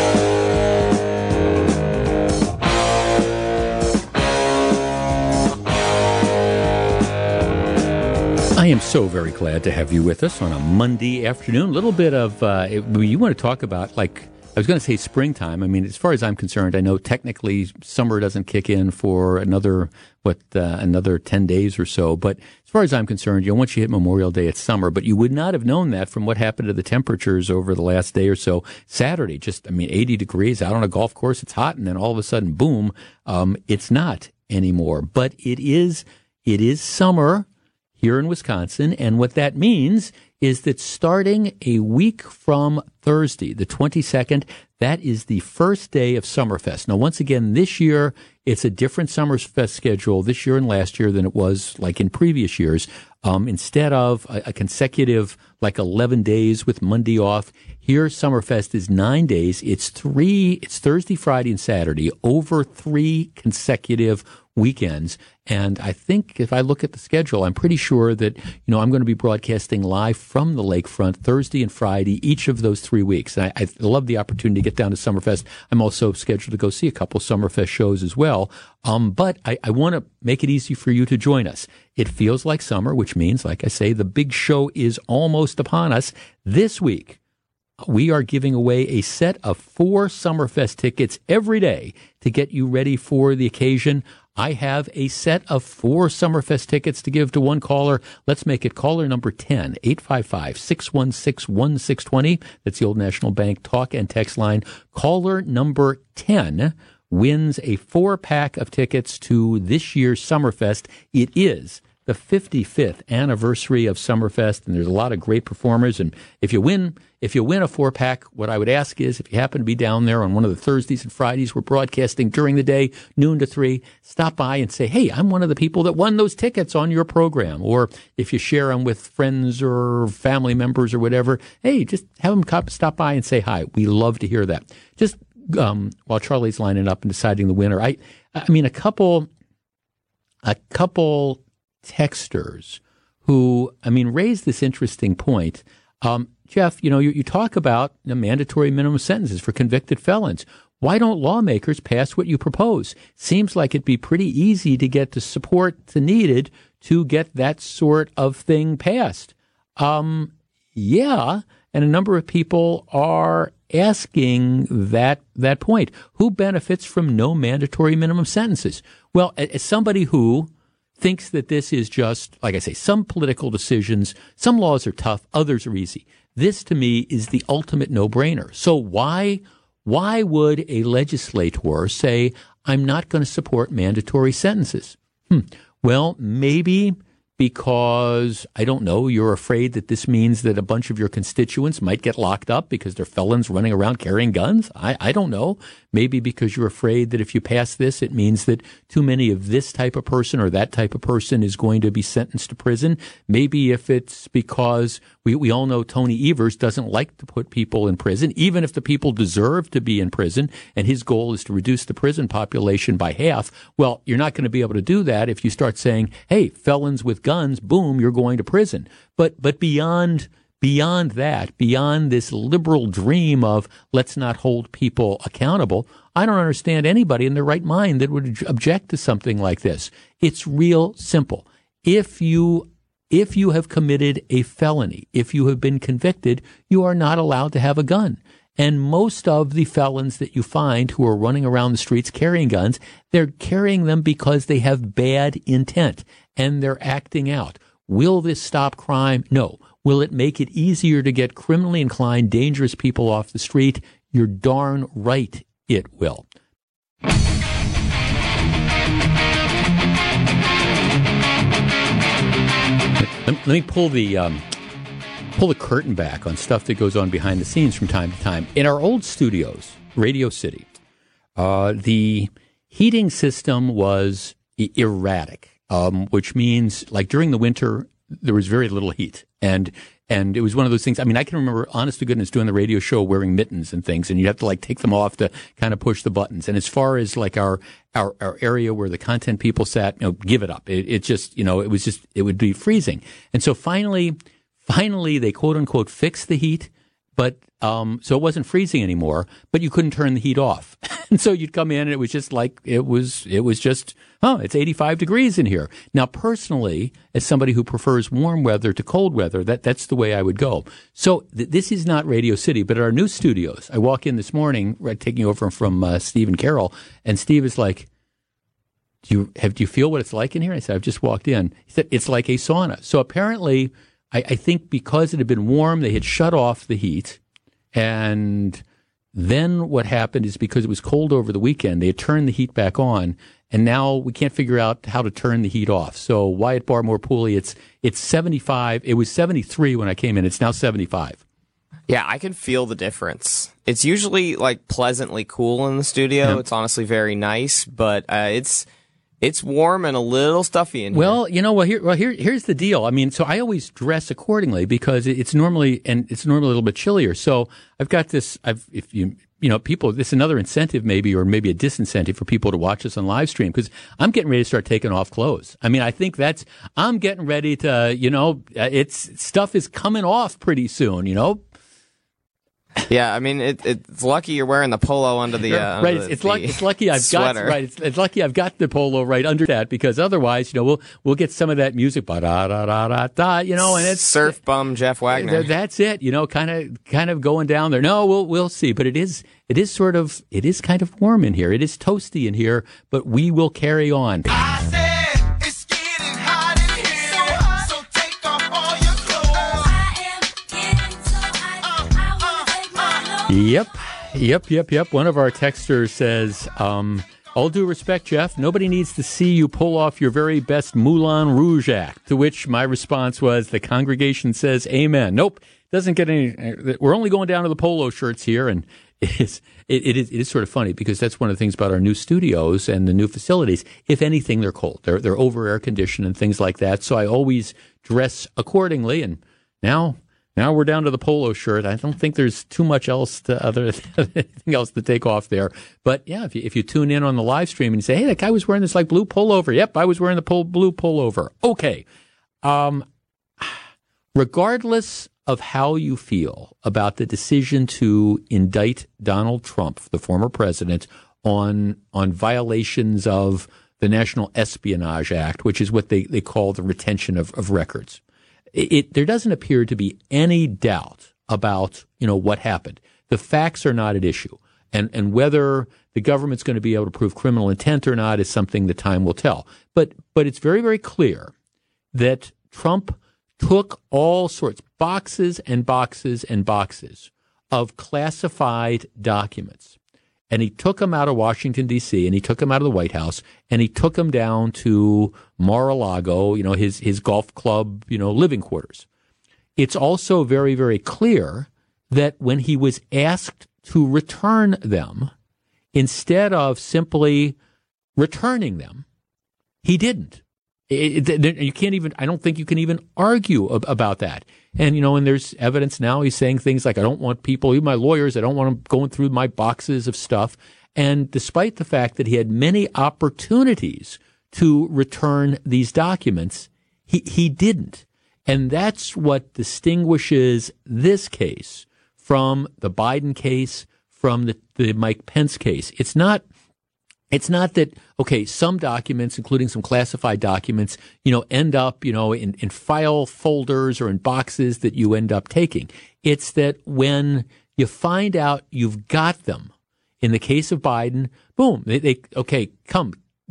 Speaker 3: I am so very glad to have you with us on a Monday afternoon. A little bit of, you want to talk about, like, I was going to say springtime. I mean, as far as I'm concerned, I know technically summer doesn't kick in for another 10 days or so. But as far as I'm concerned, once you hit Memorial Day, it's summer. But you would not have known that from what happened to the temperatures over the last day or so. Saturday, 80 degrees out on a golf course. It's hot. And then all of a sudden, boom, it's not anymore. But it is summer here in Wisconsin. And what that means is that starting a week from Thursday, the 22nd, that is the first day of Summerfest. Now, once again, this year, it's a different Summerfest schedule this year and last year than it was like in previous years. Instead of a consecutive, 11 days with Monday off, here Summerfest is 9 days. It's Thursday, Friday, and Saturday over 3 consecutive weekends. And I think if I look at the schedule, I'm pretty sure that, I'm going to be broadcasting live from the lakefront Thursday and Friday, each of those 3 weeks. And I love the opportunity to get down to Summerfest. I'm also scheduled to go see a couple Summerfest shows as well. But I want to make it easy for you to join us. It feels like summer, which means, like I say, the big show is almost upon us. This week, we are giving away a set of 4 Summerfest tickets every day to get you ready for the occasion. I have a set of 4 Summerfest tickets to give to one caller. Let's make it caller number 10, 855-616-1620. That's the Old National Bank talk and text line. Caller number 10 wins a 4-pack of tickets to this year's Summerfest. It is the 55th anniversary of Summerfest, and there's a lot of great performers. And if you win a 4-pack, what I would ask is, if you happen to be down there on one of the Thursdays and Fridays, we're broadcasting during the day, noon to 3, stop by and say, hey, I'm one of the people that won those tickets on your program. Or if you share them with friends or family members or whatever, hey, just have them stop by and say hi. We love to hear that. Just while Charlie's lining up and deciding the winner, I mean, a couple texters who, raised this interesting point. Jeff, you talk about the mandatory minimum sentences for convicted felons. Why don't lawmakers pass what you propose? Seems like it'd be pretty easy to get the support needed to get that sort of thing passed. Yeah, and a number of people are asking that point. Who benefits from no mandatory minimum sentences? Well, as somebody who thinks that this is just, like I say, some political decisions, some laws are tough, others are easy. This, to me, is the ultimate no-brainer. So why would a legislator say, I'm not going to support mandatory sentences? Well, maybe because, I don't know, you're afraid that this means that a bunch of your constituents might get locked up because they're felons running around carrying guns. I don't know. Maybe because you're afraid that if you pass this, it means that too many of this type of person or that type of person is going to be sentenced to prison. Maybe if it's because we all know Tony Evers doesn't like to put people in prison, even if the people deserve to be in prison, and his goal is to reduce the prison population by half. Well, you're not going to be able to do that if you start saying, hey, felons with guns, boom, you're going to prison. But beyond that, beyond this liberal dream of let's not hold people accountable, I don't understand anybody in their right mind that would object to something like this. It's real simple. If you have committed a felony, if you have been convicted, you are not allowed to have a gun. And most of the felons that you find who are running around the streets carrying guns, they're carrying them because they have bad intent and they're acting out. Will this stop crime? No. Will it make it easier to get criminally inclined, dangerous people off the street? You're darn right it will. Let me pull the curtain back on stuff that goes on behind the scenes from time to time. In our old studios, Radio City, the heating system was erratic, which means like during the winter, there was very little heat. And it was one of those things. I can remember, honest to goodness, doing the radio show wearing mittens and things, and you have to like take them off to kind of push the buttons. And as far as like our area where the content people sat, give it up. It just, it would be freezing. And so finally they quote unquote fixed the heat, but so it wasn't freezing anymore, but you couldn't turn the heat off. And so you'd come in and it was just like, it was just, it's 85 degrees in here. Now, personally, as somebody who prefers warm weather to cold weather, that's the way I would go. So this is not Radio City, but at our new studios, I walk in this morning, taking over from Steve and Carol, and Steve is like, do you feel what it's like in here? I said, I've just walked in. He said, it's like a sauna. So apparently, I think because it had been warm, they had shut off the heat. And then what happened is because it was cold over the weekend, they had turned the heat back on. And now we can't figure out how to turn the heat off. So Wyatt Barmore Pooley, it's 75. It was 73 when I came in. It's now 75.
Speaker 9: Yeah, I can feel the difference. It's usually like pleasantly cool in the studio. Yeah. It's honestly very nice, but it's warm and a little stuffy in here.
Speaker 3: Well, here's the deal. So I always dress accordingly because it's normally a little bit chillier. So I've got this. People. This is another incentive, maybe, or maybe a disincentive for people to watch us on live stream because I'm getting ready to start taking off clothes. I think I'm getting ready to. Stuff is coming off pretty soon.
Speaker 9: Yeah, it's lucky you're wearing the polo under the
Speaker 3: right. It's lucky I've
Speaker 9: sweater.
Speaker 3: Got right. It's lucky I've got the polo right under that because otherwise, we'll get some of that music, da da da da da, and it's
Speaker 9: surf bum Jeff Wagner.
Speaker 3: That's it, kind of going down there. No, we'll see, but it is kind of warm in here. It is toasty in here, but we will carry on. Yep. One of our texters says, all due respect, Jeff, nobody needs to see you pull off your very best Moulin Rouge act. To which my response was, the congregation says amen. Nope, doesn't get any. We're only going down to the polo shirts here. And it is sort of funny because that's one of the things about our new studios and the new facilities. If anything, they're cold. They're over air conditioned and things like that. So I always dress accordingly. And now Now we're down to the polo shirt. I don't think there's too much else anything else to take off there. But yeah, if you tune in on the live stream and you say, hey, that guy was wearing this like blue pullover. Yep, I was wearing the blue pullover. Okay. Regardless of how you feel about the decision to indict Donald Trump, the former president, on violations of the National Espionage Act, which is what they call the retention of records, there doesn't appear to be any doubt about, what happened. The facts are not at issue. And whether the government's going to be able to prove criminal intent or not is something that time will tell. But it's very, very clear that Trump took all sorts, boxes and boxes and boxes of classified documents. And he took them out of Washington, D.C., and he took them out of the White House, and he took them down to Mar-a-Lago, his golf club, living quarters. It's also very, very clear that when he was asked to return them, instead of simply returning them, he didn't. You can't even, I don't think you can even argue about that. And, and there's evidence now he's saying things like, I don't want people, even my lawyers, I don't want them going through my boxes of stuff. And despite the fact that he had many opportunities to return these documents, he didn't. And that's what distinguishes this case from the Biden case, from the Mike Pence case. It's not that, okay, some documents, including some classified documents, end up, in file folders or in boxes that you end up taking. It's that when you find out you've got them, in the case of Biden, boom, they okay, come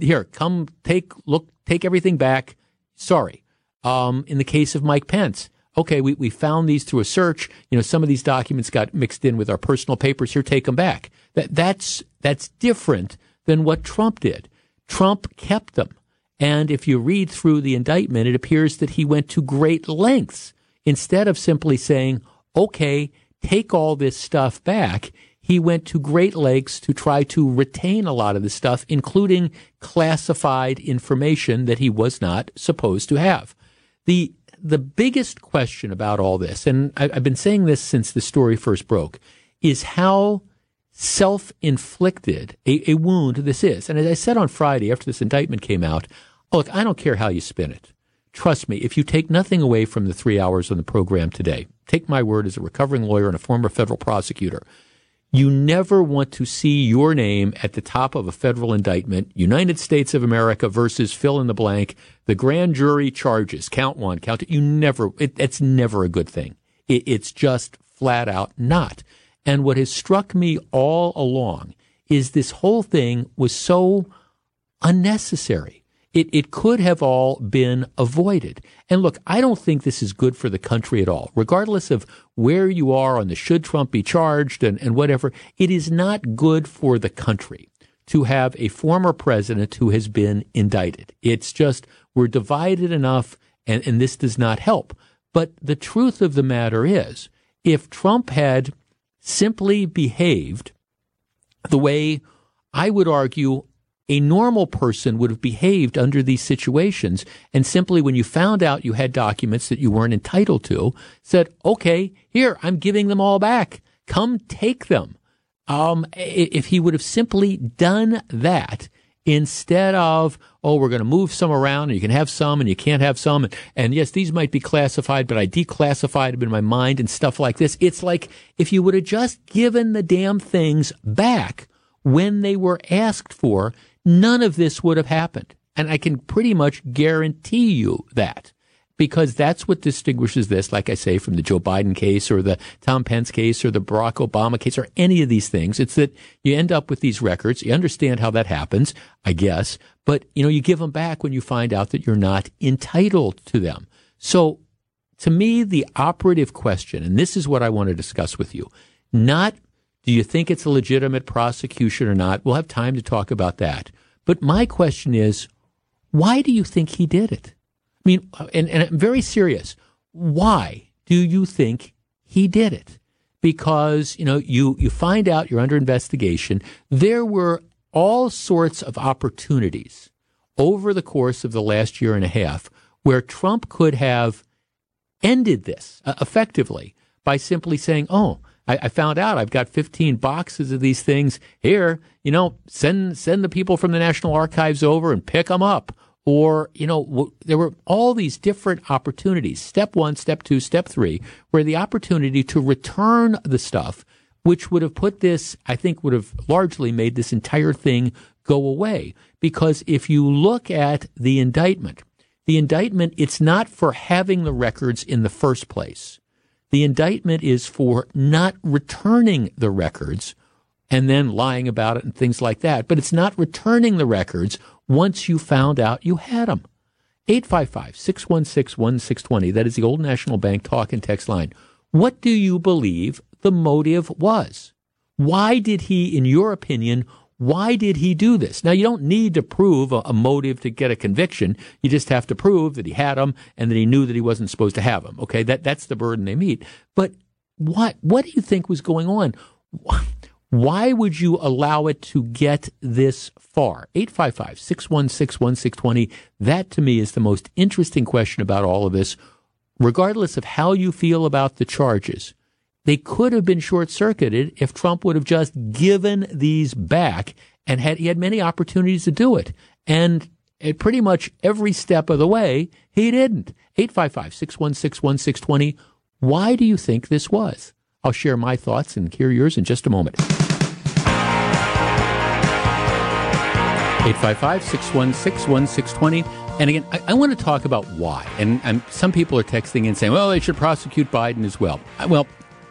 Speaker 3: take everything back. Sorry. In the case of Mike Pence, okay, we found these through a search. Some of these documents got mixed in with our personal papers. Here, take them back. That's different than what Trump did. Trump kept them. And if you read through the indictment, it appears that he went to great lengths. Instead of simply saying, okay, take all this stuff back, he went to great lengths to try to retain a lot of the stuff, including classified information that he was not supposed to have. The biggest question about all this, and I've been saying this since the story first broke, is how self-inflicted a wound this is. And as I said on Friday after this indictment came out, look, I don't care how you spin it. Trust me, if you take nothing away from the 3 hours on the program today, take my word as a recovering lawyer and a former federal prosecutor, you never want to see your name at the top of a federal indictment, United States of America versus fill in the blank, the grand jury charges, count one, count two. It's never a good thing. It's just flat out not. And what has struck me all along is this whole thing was so unnecessary. It could have all been avoided. And look, I don't think this is good for the country at all. Regardless of where you are on the should Trump be charged and whatever, it is not good for the country to have a former president who has been indicted. It's just we're divided enough, and this does not help. But the truth of the matter is, if Trump had simply behaved the way I would argue a normal person would have behaved under these situations, and simply when you found out you had documents that you weren't entitled to, said, okay, here, I'm giving them all back. Come take them. If he would have simply done that instead of, oh, we're going to move some around and you can have some and you can't have some. And yes, these might be classified, but I declassified them in my mind and stuff like this. It's like if you would have just given the damn things back when they were asked for, none of this would have happened. And I can pretty much guarantee you that, because that's what distinguishes this, like I say, from the Joe Biden case or the Tom Pence case or the Barack Obama case or any of these things. It's that you end up with these records. You understand how that happens, I guess, but you give them back when you find out that you're not entitled to them. So to me, the operative question, and this is what I want to discuss with you, not do you think it's a legitimate prosecution or not? We'll have time to talk about that. But my question is, why do you think he did it? I mean, and I'm very serious. Why do you think he did it? Because, you find out you're under investigation. There were all sorts of opportunities over the course of the last year and a half where Trump could have ended this effectively by simply saying, oh, I found out I've got 15 boxes of these things here, send the people from the National Archives over and pick them up. Or, there were all these different opportunities, step 1, step 2, step 3, where the opportunity to return the stuff, which would have put this, I think would have largely made this entire thing go away. Because if you look at the indictment, it's not for having the records in the first place. The indictment is for not returning the records and then lying about it and things like that. But it's not returning the records once you found out you had them. 855-616-1620. That is the Old National Bank talk and text line. What do you believe the motive was? Why did he, in your opinion, why did he do this? Now, you don't need to prove a motive to get a conviction. You just have to prove that he had them and that he knew that he wasn't supposed to have them. Okay, that's the burden they meet. But what do you think was going on? Why would you allow it to get this far? 855-616-1620. That, to me, is the most interesting question about all of this. Regardless of how you feel about the charges, they could have been short-circuited if Trump would have just given these back, and he had many opportunities to do it. And at pretty much every step of the way, he didn't. 855-616-1620. Why do you think this was? I'll share my thoughts and hear yours in just a moment. 855-616-1620. And again, I want to talk about why. And some people are texting and saying, well, they should prosecute Biden as well. Well,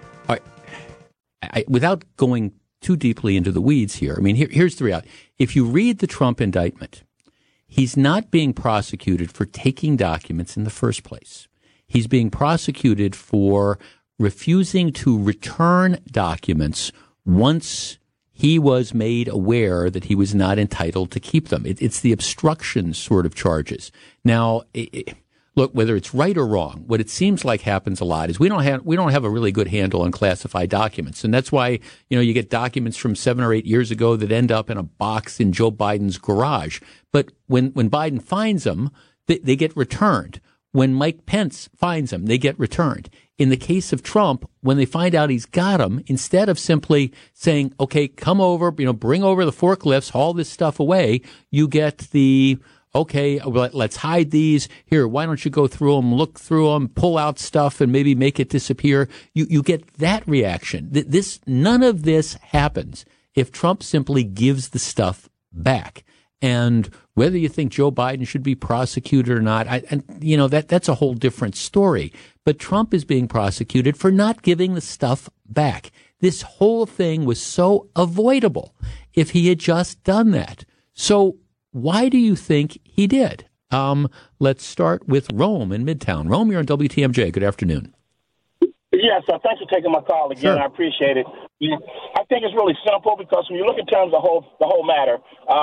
Speaker 3: without going too deeply into the weeds here, I mean, here's the reality. If you read the Trump indictment, he's not being prosecuted for taking documents in the first place. He's being prosecuted for refusing to return documents once he was made aware that he was not entitled to keep them. It's the obstruction sort of charges. Now, look, whether it's right or wrong, what it seems like happens a lot is we don't have a really good handle on classified documents, and that's why you get documents from 7 or 8 years ago that end up in a box in Joe Biden's garage. But when Biden finds them, they get returned. When Mike Pence finds them, they get returned. In the case of Trump, when they find out he's got them, instead of simply saying, okay, come over, bring over the forklifts, haul this stuff away, you get the, okay, let's hide these. Here, why don't you go through them, look through them, pull out stuff and maybe make it disappear. You get that reaction. None of this happens if Trump simply gives the stuff back. And whether you think Joe Biden should be prosecuted or not, that's a whole different story. But Trump is being prosecuted for not giving the stuff back. This whole thing was so avoidable if he had just done that. So why do you think he did? Let's start with Rome in Midtown. Rome, you're on WTMJ. Good afternoon.
Speaker 10: Yes, thanks for taking my call again. Sure. I appreciate it. I think it's really simple because when you look in terms of the whole matter,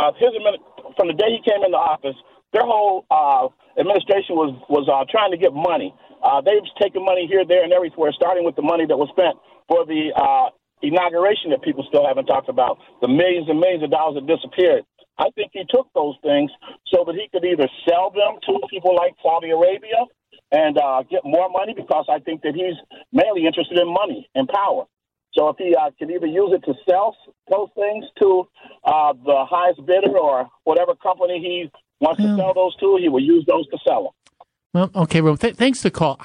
Speaker 10: from the day he came into office, their whole administration was trying to get money. They've taken money here, there, and everywhere, starting with the money that was spent for the inauguration that people still haven't talked about, the millions and millions of dollars that disappeared. I think he took those things so that he could either sell them to people like Saudi Arabia and get more money, because I think that he's mainly interested in money and power. So if he can either use it to sell those things to the highest bidder or whatever company he wants to sell those to, he will use those to sell them.
Speaker 3: Well, okay, Rome, thanks for the call.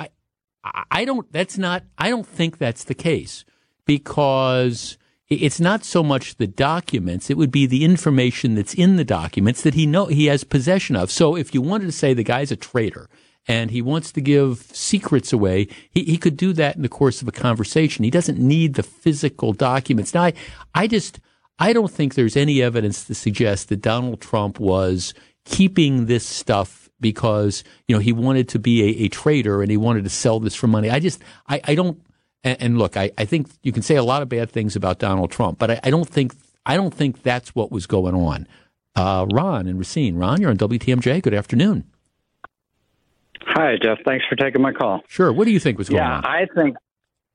Speaker 3: I don't think that's the case, because it's not so much the documents. It would be the information that's in the documents that he has possession of. So if you wanted to say the guy's a traitor and he wants to give secrets away, he could do that in the course of a conversation. He doesn't need the physical documents. Now, I don't think there's any evidence to suggest that Donald Trump was keeping this stuff because, he wanted to be a traitor and he wanted to sell this for money. I don't. And look, I think you can say a lot of bad things about Donald Trump, but I don't think that's what was going on. Ron in Racine. Ron, you're on WTMJ. Good afternoon.
Speaker 11: Hi, Jeff. Thanks for taking my call.
Speaker 3: Sure. What do you think was going on?
Speaker 11: I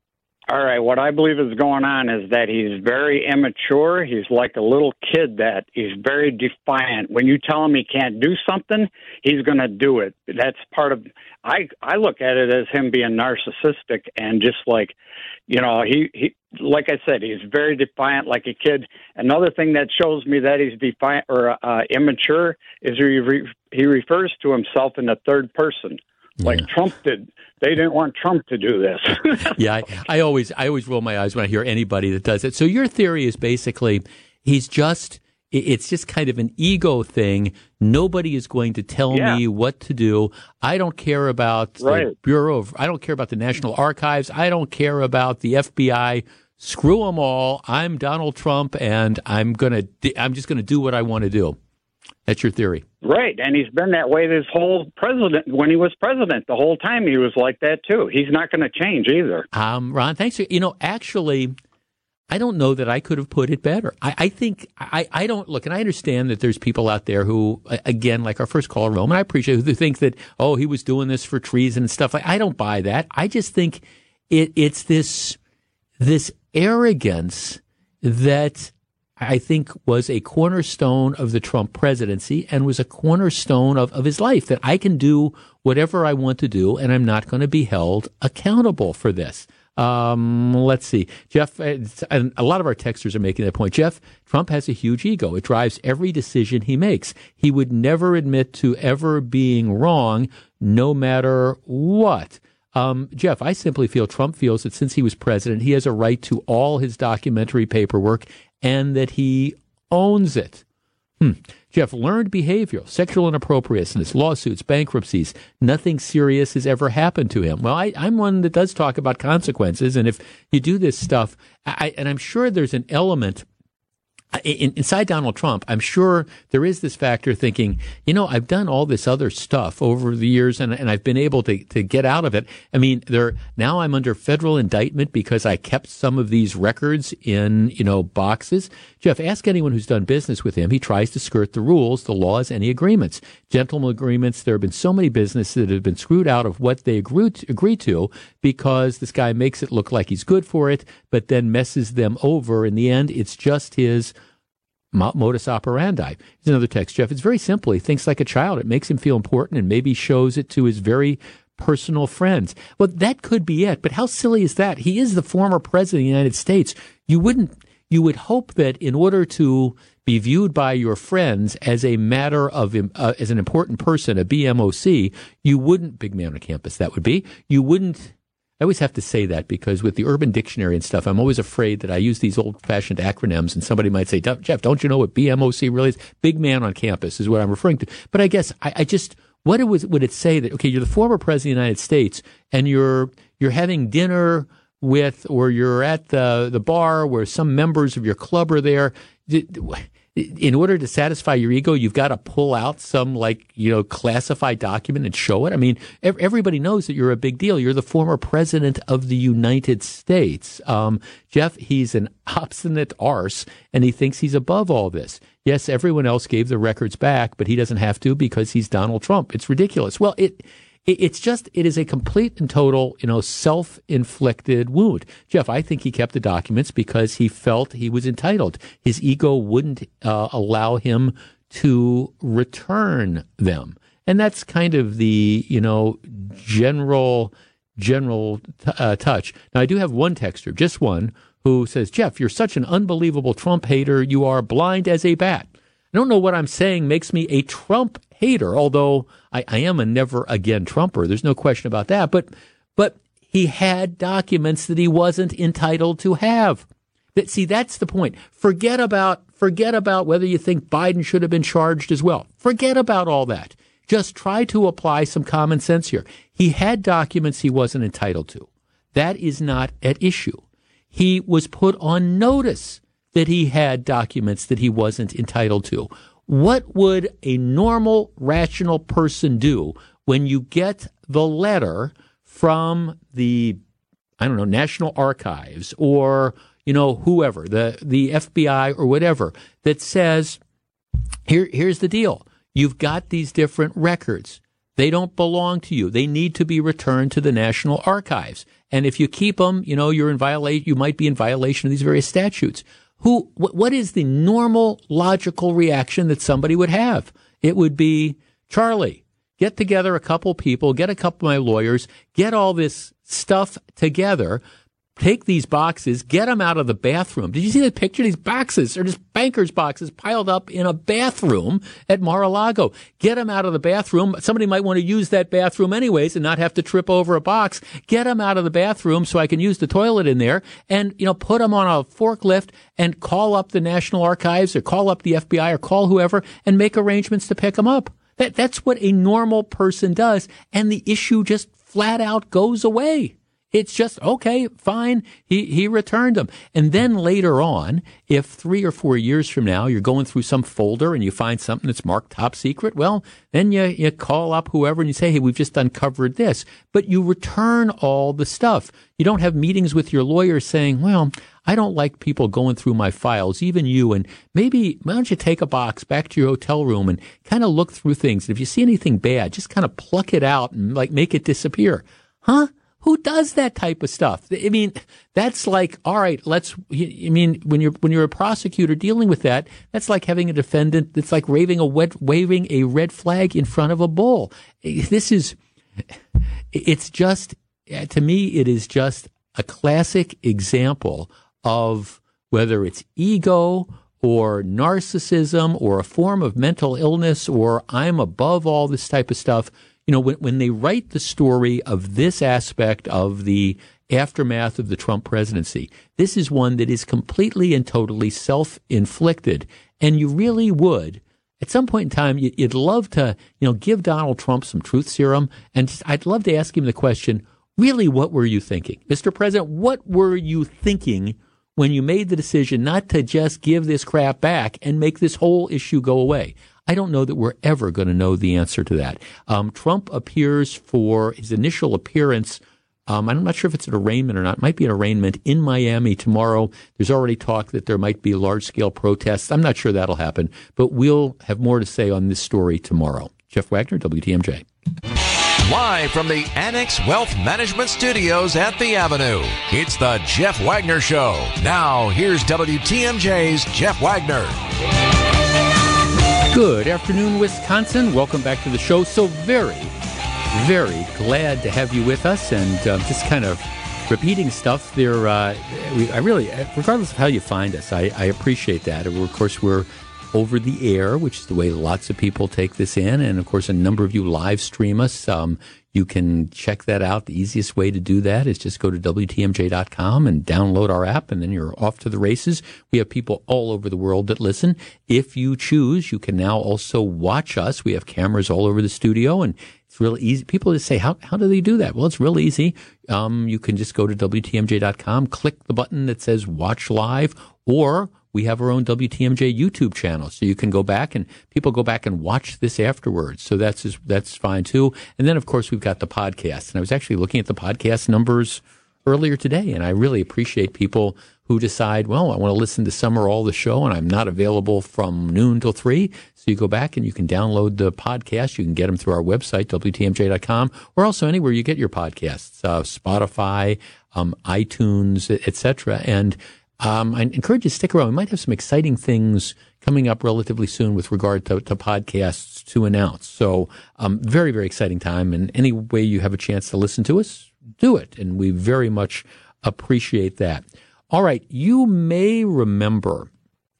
Speaker 11: All right, what I believe is going on is that he's very immature. He's like a little kid that he's very defiant. When you tell him he can't do something, he's going to do it. That's part of, I look at it as him being narcissistic and just like, he like I said, he's very defiant like a kid. Another thing that shows me that he's defiant or immature is he refers to himself in the third person. Like Trump did. They didn't want Trump to do this.
Speaker 3: Yeah, I always roll my eyes when I hear anybody that does it. So your theory is basically it's just kind of an ego thing. Nobody is going to tell me what to do. I don't care about the I don't care about the National Archives. I don't care about the FBI. Screw them all. I'm Donald Trump, and I'm just going to do what I want to do. That's your theory.
Speaker 11: Right, and he's been that way this whole when he was president. The whole time he was like that, too. He's not going to change either.
Speaker 3: Ron, thanks. Actually, I don't know that I could have put it better. I think I don't look, and I understand that there's people out there who, again, like our first caller, Roman, I appreciate who think that, he was doing this for treason and stuff. I don't buy that. I just think it's this arrogance that I think was a cornerstone of the Trump presidency and was a cornerstone of his life, that I can do whatever I want to do and I'm not going to be held accountable for this. Let's see. Jeff, and a lot of our texters are making that point. Jeff, Trump has a huge ego. It drives every decision he makes. He would never admit to ever being wrong, no matter what. Jeff, I simply feel Trump feels that since he was president, he has a right to all his documentary paperwork and that he owns it. Jeff, learned behavior, sexual inappropriateness, lawsuits, bankruptcies, nothing serious has ever happened to him. Well, I'm one that does talk about consequences, and if you do this stuff, and I'm sure there's an element inside Donald Trump, I'm sure there is this factor thinking, I've done all this other stuff over the years and I've been able to get out of it. I mean, now I'm under federal indictment because I kept some of these records in, boxes. Jeff, ask anyone who's done business with him. He tries to skirt the rules, the laws, any agreements. Gentlemen agreements. There have been so many businesses that have been screwed out of what they agree to because this guy makes it look like he's good for it, but then messes them over. In the end, it's just his modus operandi. Here's another text, Jeff. It's very simple. He thinks like a child. It makes him feel important and maybe shows it to his very personal friends. Well, that could be it, but how silly is that? He is the former president of the United States. You would hope that in order to be viewed by your friends as a matter of, as an important person, a BMOC, you wouldn't, big man on campus, that would be, you wouldn't, I always have to say that because with the Urban Dictionary and stuff, I'm always afraid that I use these old-fashioned acronyms and somebody might say, Jeff, don't you know what BMOC really is? Big man on campus is what I'm referring to. But I guess I just, what would it say that, okay, you're the former president of the United States and you're having dinner with, or you're at the bar where some members of your club are there. In order to satisfy your ego, you've got to pull out some classified document and show it. I mean, everybody knows that you're a big deal. You're the former president of the United States. Jeff, he's an obstinate arse and he thinks he's above all this. Yes, everyone else gave the records back, but he doesn't have to because he's Donald Trump. It's ridiculous. Well, it is a complete and total, self-inflicted wound. Jeff, I think he kept the documents because he felt he was entitled. His ego wouldn't allow him to return them. And that's kind of the, general touch. Now, I do have one texter, just one, who says, Jeff, you're such an unbelievable Trump hater. You are blind as a bat. I don't know what I'm saying makes me a Trump hater, although I am a never again Trumper. There's no question about that. But he had documents that he wasn't entitled to have. See, that's the point. Forget about whether you think Biden should have been charged as well. Forget about all that. Just try to apply some common sense here. He had documents he wasn't entitled to. That is not at issue. He was put on notice that he had documents that he wasn't entitled to. What would a normal, rational person do when you get the letter from the, National Archives or, whoever, the FBI or whatever, that says, here's the deal. You've got these different records. They don't belong to you. They need to be returned to the National Archives. And if you keep them, you might be in violation of these various statutes. What is the normal logical reaction that somebody would have? It would be, Charlie, get together a couple people, get a couple of my lawyers, get all this stuff together, take these boxes, get them out of the bathroom. Did you see the picture? These boxes are just banker's boxes piled up in a bathroom at Mar-a-Lago. Get them out of the bathroom. Somebody might want to use that bathroom anyways and not have to trip over a box. Get them out of the bathroom so I can use the toilet in there and, put them on a forklift and call up the National Archives or call up the FBI or call whoever and make arrangements to pick them up. That's what a normal person does. And the issue just flat out goes away. It's just, okay, fine, he returned them. And then later on, if 3 or 4 years from now you're going through some folder and you find something that's marked top secret, well, then you call up whoever and you say, hey, we've just uncovered this. But you return all the stuff. You don't have meetings with your lawyer saying, well, I don't like people going through my files, even you, and maybe why don't you take a box back to your hotel room and kind of look through things. And if you see anything bad, just kind of pluck it out and make it disappear. Huh? Who does that type of stuff? I mean, that's like, all right, when you're a prosecutor dealing with that, that's like having a defendant that's like waving a red flag in front of a bull. To me, it is just a classic example of whether it's ego or narcissism or a form of mental illness or I'm above all this type of stuff. When they write the story of this aspect of the aftermath of the Trump presidency, this is one that is completely and totally self-inflicted. And you really would, at some point in time, you'd love to, give Donald Trump some truth serum. And I'd love to ask him the question, really, what were you thinking? Mr. President, what were you thinking when you made the decision not to just give this crap back and make this whole issue go away? I don't know that we're ever going to know the answer to that. Trump appears for his initial appearance. I'm not sure if it's an arraignment or not. It might be an arraignment in Miami tomorrow. There's already talk that there might be large-scale protests. I'm not sure that'll happen, but we'll have more to say on this story tomorrow. Jeff Wagner, WTMJ.
Speaker 2: Live from the Annex Wealth Management Studios at the Avenue, it's the Jeff Wagner Show. Now, here's WTMJ's Jeff Wagner.
Speaker 3: Good afternoon, Wisconsin. Welcome back to the show. So very, very glad to have you with us, and just kind of repeating stuff there. I really, regardless of how you find us, I appreciate that. Of course, we're over the air, which is the way lots of people take this in, and of course, a number of you live stream us. You can check that out. The easiest way to do that is just go to WTMJ.com and download our app, and then you're off to the races. We have people all over the world that listen. If you choose, you can now also watch us. We have cameras all over the studio, and it's really easy. People just say, how do they do that? Well, it's real easy. You can just go to WTMJ.com, click the button that says Watch Live, or we have our own WTMJ YouTube channel, so you can go back and people go back and watch this afterwards. So that's fine too. And then, of course, we've got the podcast. And I was actually looking at the podcast numbers earlier today, and I really appreciate people who decide, well, I want to listen to some or all the show, and I'm not available from noon till 3. So you go back and you can download the podcast. You can get them through our website, WTMJ.com, or also anywhere you get your podcasts, Spotify, iTunes, etc. And I encourage you to stick around. We might have some exciting things coming up relatively soon with regard to podcasts to announce. So very, very exciting time. And any way you have a chance to listen to us, do it. And we very much appreciate that. All right. You may remember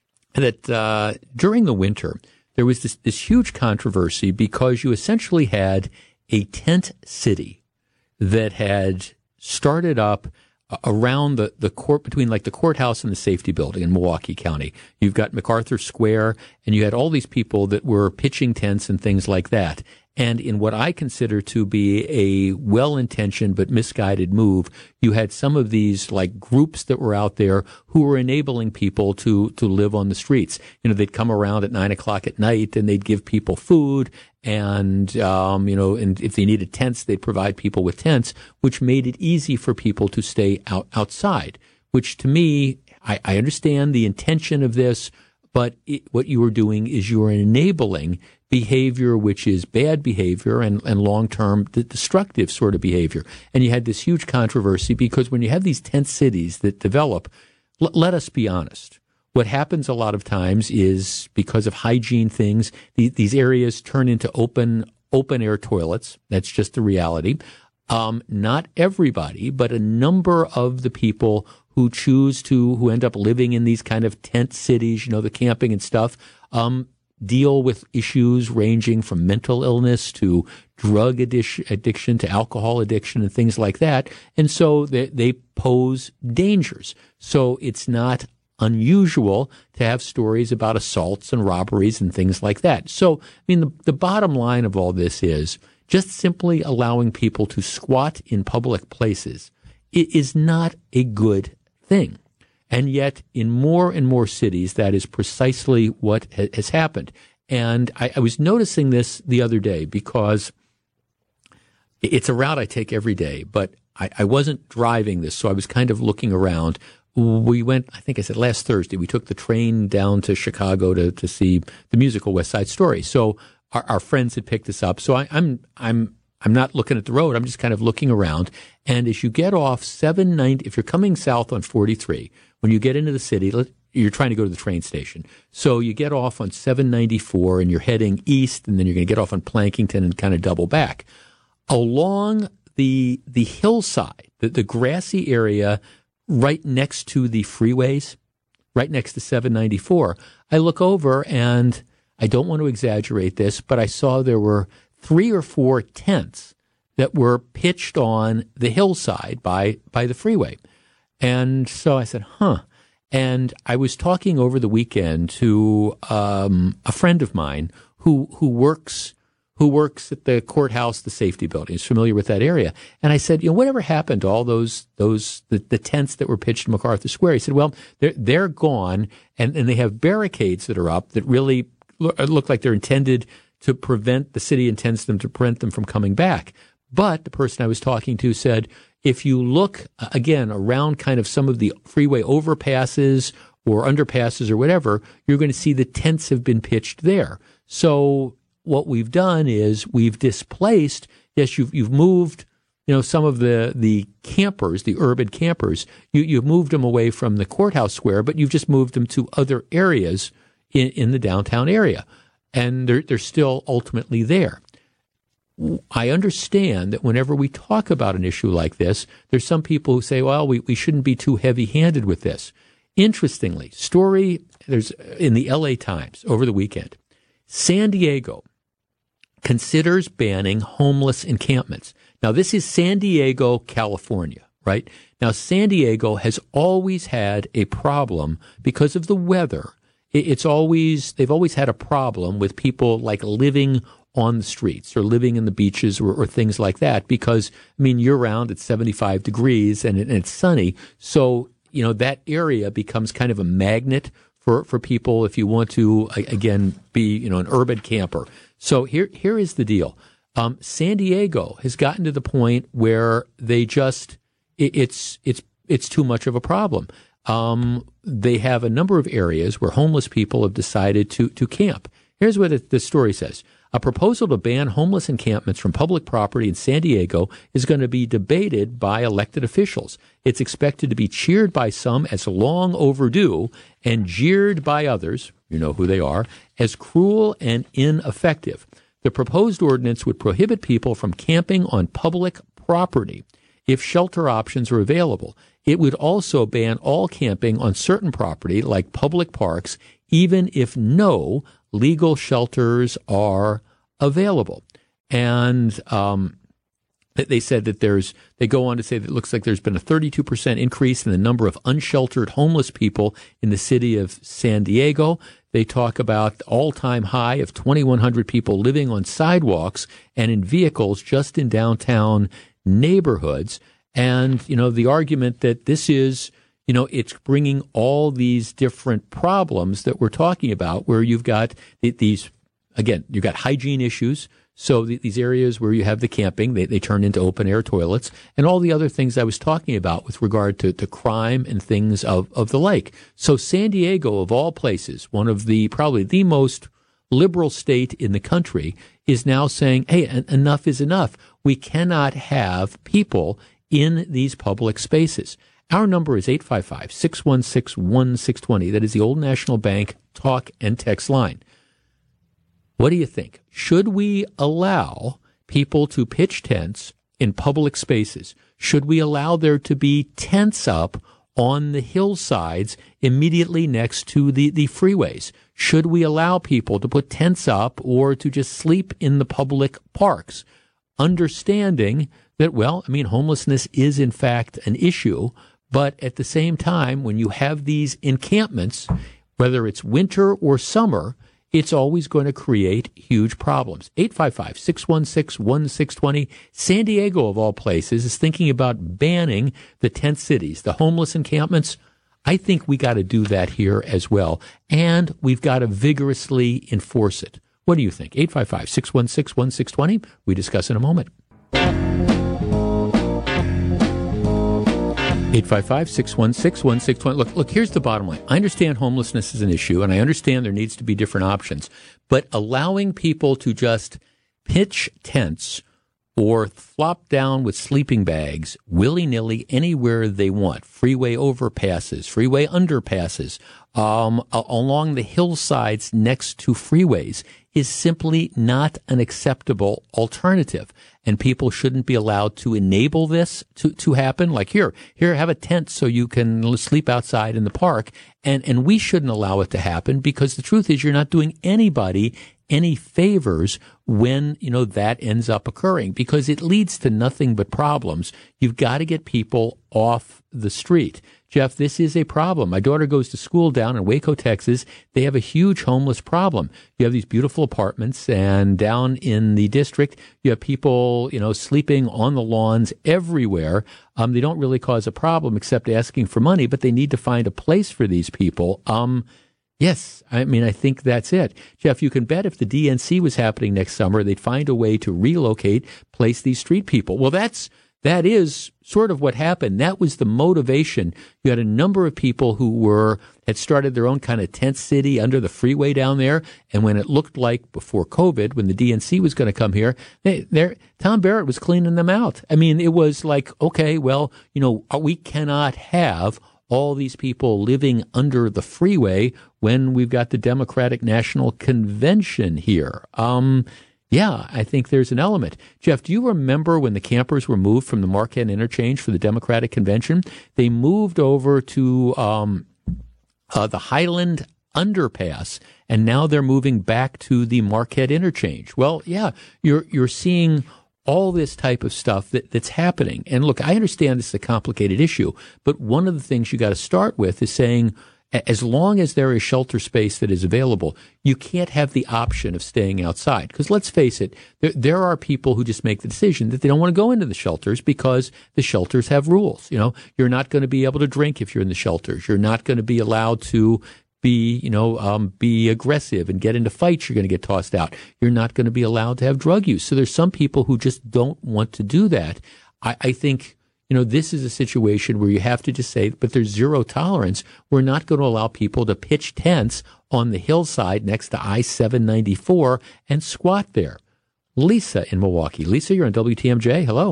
Speaker 3: that during the winter, there was this huge controversy because you essentially had a tent city that had started up around the court, between like the courthouse and the safety building in Milwaukee County. You've got MacArthur Square, and you had all these people that were pitching tents and things like that. And in what I consider to be a well-intentioned but misguided move, you had some of these like groups that were out there who were enabling people to live on the streets. They'd come around at 9:00 at night and they'd give people food. And, and if they needed tents, they'd provide people with tents, which made it easy for people to stay outside, which to me, I understand the intention of this, but what you were doing is you were enabling behavior which is bad behavior and long-term destructive sort of behavior. And you had this huge controversy because when you have these tent cities that develop, let us be honest. What happens a lot of times is because of hygiene things, these areas turn into open air toilets. That's just the reality. Not everybody, but a number of the people who end up living in these kind of tent cities, the camping and stuff, deal with issues ranging from mental illness to drug addiction to alcohol addiction and things like that. And so they pose dangers. So it's not unusual to have stories about assaults and robberies and things like that. So, the bottom line of all this is just simply allowing people to squat in public places is not a good thing. And yet, in more and more cities, that is precisely what has happened. And I was noticing this the other day because it's a route I take every day, but I wasn't driving this, so I was kind of looking around. We went, I think I said last Thursday, we took the train down to Chicago to see the musical West Side Story. So our friends had picked us up. So I'm not looking at the road. I'm just kind of looking around. And as you get off 790, if you're coming south on 43, when you get into the city, you're trying to go to the train station. So you get off on 794 and you're heading east, and then you're going to get off on Plankington and kind of double back. Along the hillside, the grassy area right next to the freeways, right next to 794, I look over and I don't want to exaggerate this, but I saw there were 3 or 4 tents that were pitched on the hillside by the freeway. And so I said, And I was talking over the weekend to a friend of mine who works at the courthouse, the safety building. He's familiar with that area. And I said, whatever happened to all the tents that were pitched in MacArthur Square? He said, well, they're gone, and they have barricades that are up that really look like they're intended to prevent, the city intends them to prevent them from coming back. But the person I was talking to said, if you look, again, around kind of some of the freeway overpasses or underpasses or whatever, you're going to see the tents have been pitched there. So what we've done is we've displaced, yes, you've moved, some of the campers, the urban campers, you've moved them away from the courthouse square, but you've just moved them to other areas in the downtown area. And they're still ultimately there. I understand that whenever we talk about an issue like this, there's some people who say, well, we shouldn't be too heavy-handed with this. Interestingly, there's in the LA Times over the weekend, San Diego considers banning homeless encampments. Now, this is San Diego, California, right? Now, San Diego has always had a problem because of the weather. They've always had a problem with people like living on the streets or living in the beaches or things like that because, year round it's 75 degrees and it's sunny. So, that area becomes kind of a magnet for people if you want to, again, be, an urban camper. So here is the deal. San Diego has gotten to the point where they just, it's too much of a problem. They have a number of areas where homeless people have decided to camp. Here's what the story says. A proposal to ban homeless encampments from public property in San Diego is going to be debated by elected officials. It's expected to be cheered by some as long overdue and jeered by others, you know who they are, as cruel and ineffective. The proposed ordinance would prohibit people from camping on public property if shelter options are available. It would also ban all camping on certain property like public parks, even if no legal shelters are available. And they said that they go on to say that it looks like there's been a 32% increase in the number of unsheltered homeless people in the city of San Diego. They talk about the all-time high of 2,100 people living on sidewalks and in vehicles just in downtown neighborhoods. And, the argument that this is, it's bringing all these different problems that we're talking about where you've got you've got hygiene issues. So these areas where you have the camping, they turn into open air toilets and all the other things I was talking about with regard to crime and things of the like. So San Diego, of all places, one of probably the most liberal state in the country is now saying, hey, enough is enough. We cannot have people in these public spaces. Our number is 855-616-1620. That is the Old National Bank talk and text line. What do you think? Should we allow people to pitch tents in public spaces? Should we allow there to be tents up on the hillsides immediately next to the freeways? Should we allow people to put tents up or to just sleep in the public parks? Understanding that, homelessness is in fact an issue, but at the same time, when you have these encampments, whether it's winter or summer, it's always going to create huge problems. 855-616-1620. San Diego, of all places, is thinking about banning the tent cities, the homeless encampments. I think we got to do that here as well, and we've got to vigorously enforce it. What do you think? 855-616-1620. We discuss in a moment. 855-616-1620. Look, here's the bottom line. I understand homelessness is an issue, and I understand there needs to be different options. But allowing people to just pitch tents or flop down with sleeping bags willy-nilly anywhere they want, freeway overpasses, freeway underpasses, along the hillsides next to freeways, is simply not an acceptable alternative. And people shouldn't be allowed to enable this to happen. Like, here, have a tent so you can sleep outside in the park. And we shouldn't allow it to happen, because the truth is you're not doing anybody any favors when, that ends up occurring, because it leads to nothing but problems. You've got to get people off the street. Jeff, this is a problem. My daughter goes to school down in Waco, Texas. They have a huge homeless problem. You have these beautiful apartments, and down in the district, you have people, sleeping on the lawns everywhere. They don't really cause a problem except asking for money, but they need to find a place for these people. Yes, I think that's it. Jeff, you can bet if the DNC was happening next summer, they'd find a way to relocate, place these street people. Well, that is sort of what happened. That was the motivation. You had a number of people who had started their own kind of tent city under the freeway down there. And when it looked like before COVID, when the DNC was going to come here, Tom Barrett was cleaning them out. It was like, okay, well, we cannot have all these people living under the freeway when we've got the Democratic National Convention here. Yeah, I think there's an element. Jeff, do you remember when the campers were moved from the Marquette Interchange for the Democratic Convention? They moved over to the Highland Underpass, and now they're moving back to the Marquette Interchange. Well, yeah, you're seeing all this type of stuff that's happening. And look, I understand this is a complicated issue, but one of the things you got to start with is saying, as long as there is shelter space that is available, you can't have the option of staying outside. Because let's face it, there are people who just make the decision that they don't want to go into the shelters because the shelters have rules. You're not going to be able to drink if you're in the shelters. You're not going to be allowed to be aggressive and get into fights. You're going to get tossed out. You're not going to be allowed to have drug use. So there's some people who just don't want to do that. I think, this is a situation where you have to just say, but there's zero tolerance. We're not going to allow people to pitch tents on the hillside next to I-794 and squat there. Lisa in Milwaukee. Lisa, you're on WTMJ. Hello.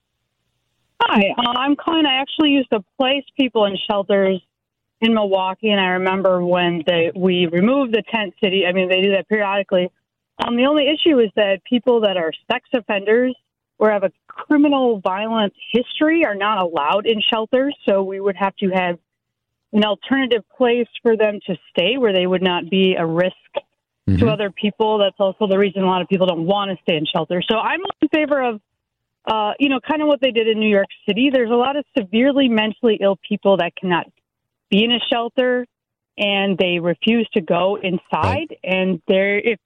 Speaker 12: Hi, I'm calling. I actually used to place people in shelters in Milwaukee, and I remember when we removed the tent city. They do that periodically. The only issue is that people that are sex offenders or have a criminal violent history are not allowed in shelters, so we would have to have an alternative place for them to stay where they would not be a risk to other people. That's also the reason a lot of people don't want to stay in shelters. So I'm in favor of, kind of what they did in New York City. There's a lot of severely mentally ill people that cannot be in a shelter, and they refuse to go inside. And if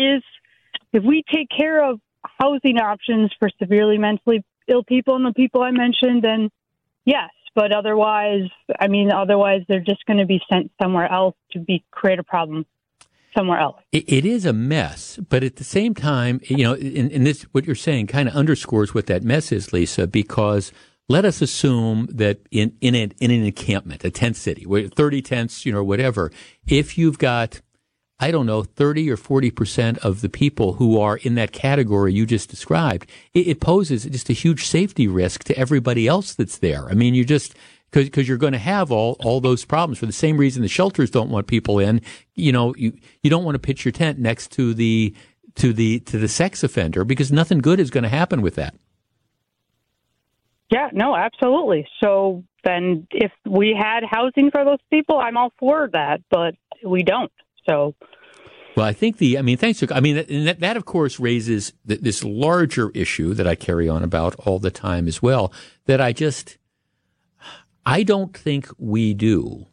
Speaker 12: we take care of housing options for severely mentally ill people and the people I mentioned, then yes. But otherwise, they're just going to be sent somewhere else to create a problem somewhere else.
Speaker 3: It is a mess, but at the same time, in this, what you're saying kind of underscores what that mess is, Lisa, because let us assume that in an encampment, a tent city, where 30 tents, whatever, if you've got I don't know, 30 or 40% of the people who are in that category you just described, it poses just a huge safety risk to everybody else that's there. I mean, you just, because you're going to have all those problems for the same reason the shelters don't want people in. You know, you don't want to pitch your tent next to the sex offender because nothing good is going to happen with that.
Speaker 12: Yeah, no, absolutely. So then if we had housing for those people, I'm all for that, but we don't. So,
Speaker 3: well, I think that of course raises this larger issue that I carry on about all the time as well, that I don't think we do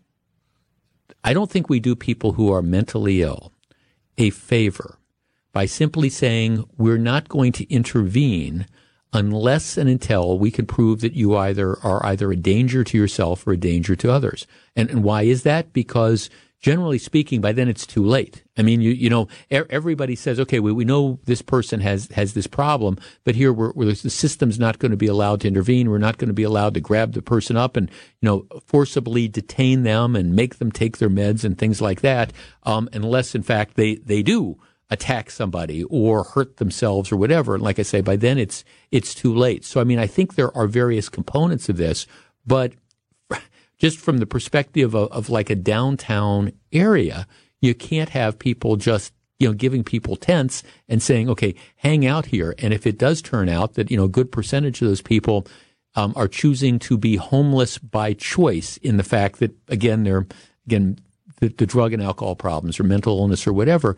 Speaker 3: people who are mentally ill a favor by simply saying we're not going to intervene unless and until we can prove that you are either a danger to yourself or a danger to others. And why is that? Because generally speaking, by then it's too late. I mean, you know, everybody says, okay, we know this person has this problem, but here the system's not going to be allowed to intervene. We're not going to be allowed to grab the person up and, you know, forcibly detain them and make them take their meds and things like that, unless in fact they do attack somebody or hurt themselves or whatever. And like I say, by then it's too late. So, I mean, I think there are various components of this, but just from the perspective of like a downtown area, you can't have people just, you know, giving people tents and saying, okay, hang out here. And if it does turn out that, you know, a good percentage of those people are choosing to be homeless by choice in the fact that, again, the drug and alcohol problems or mental illness or whatever,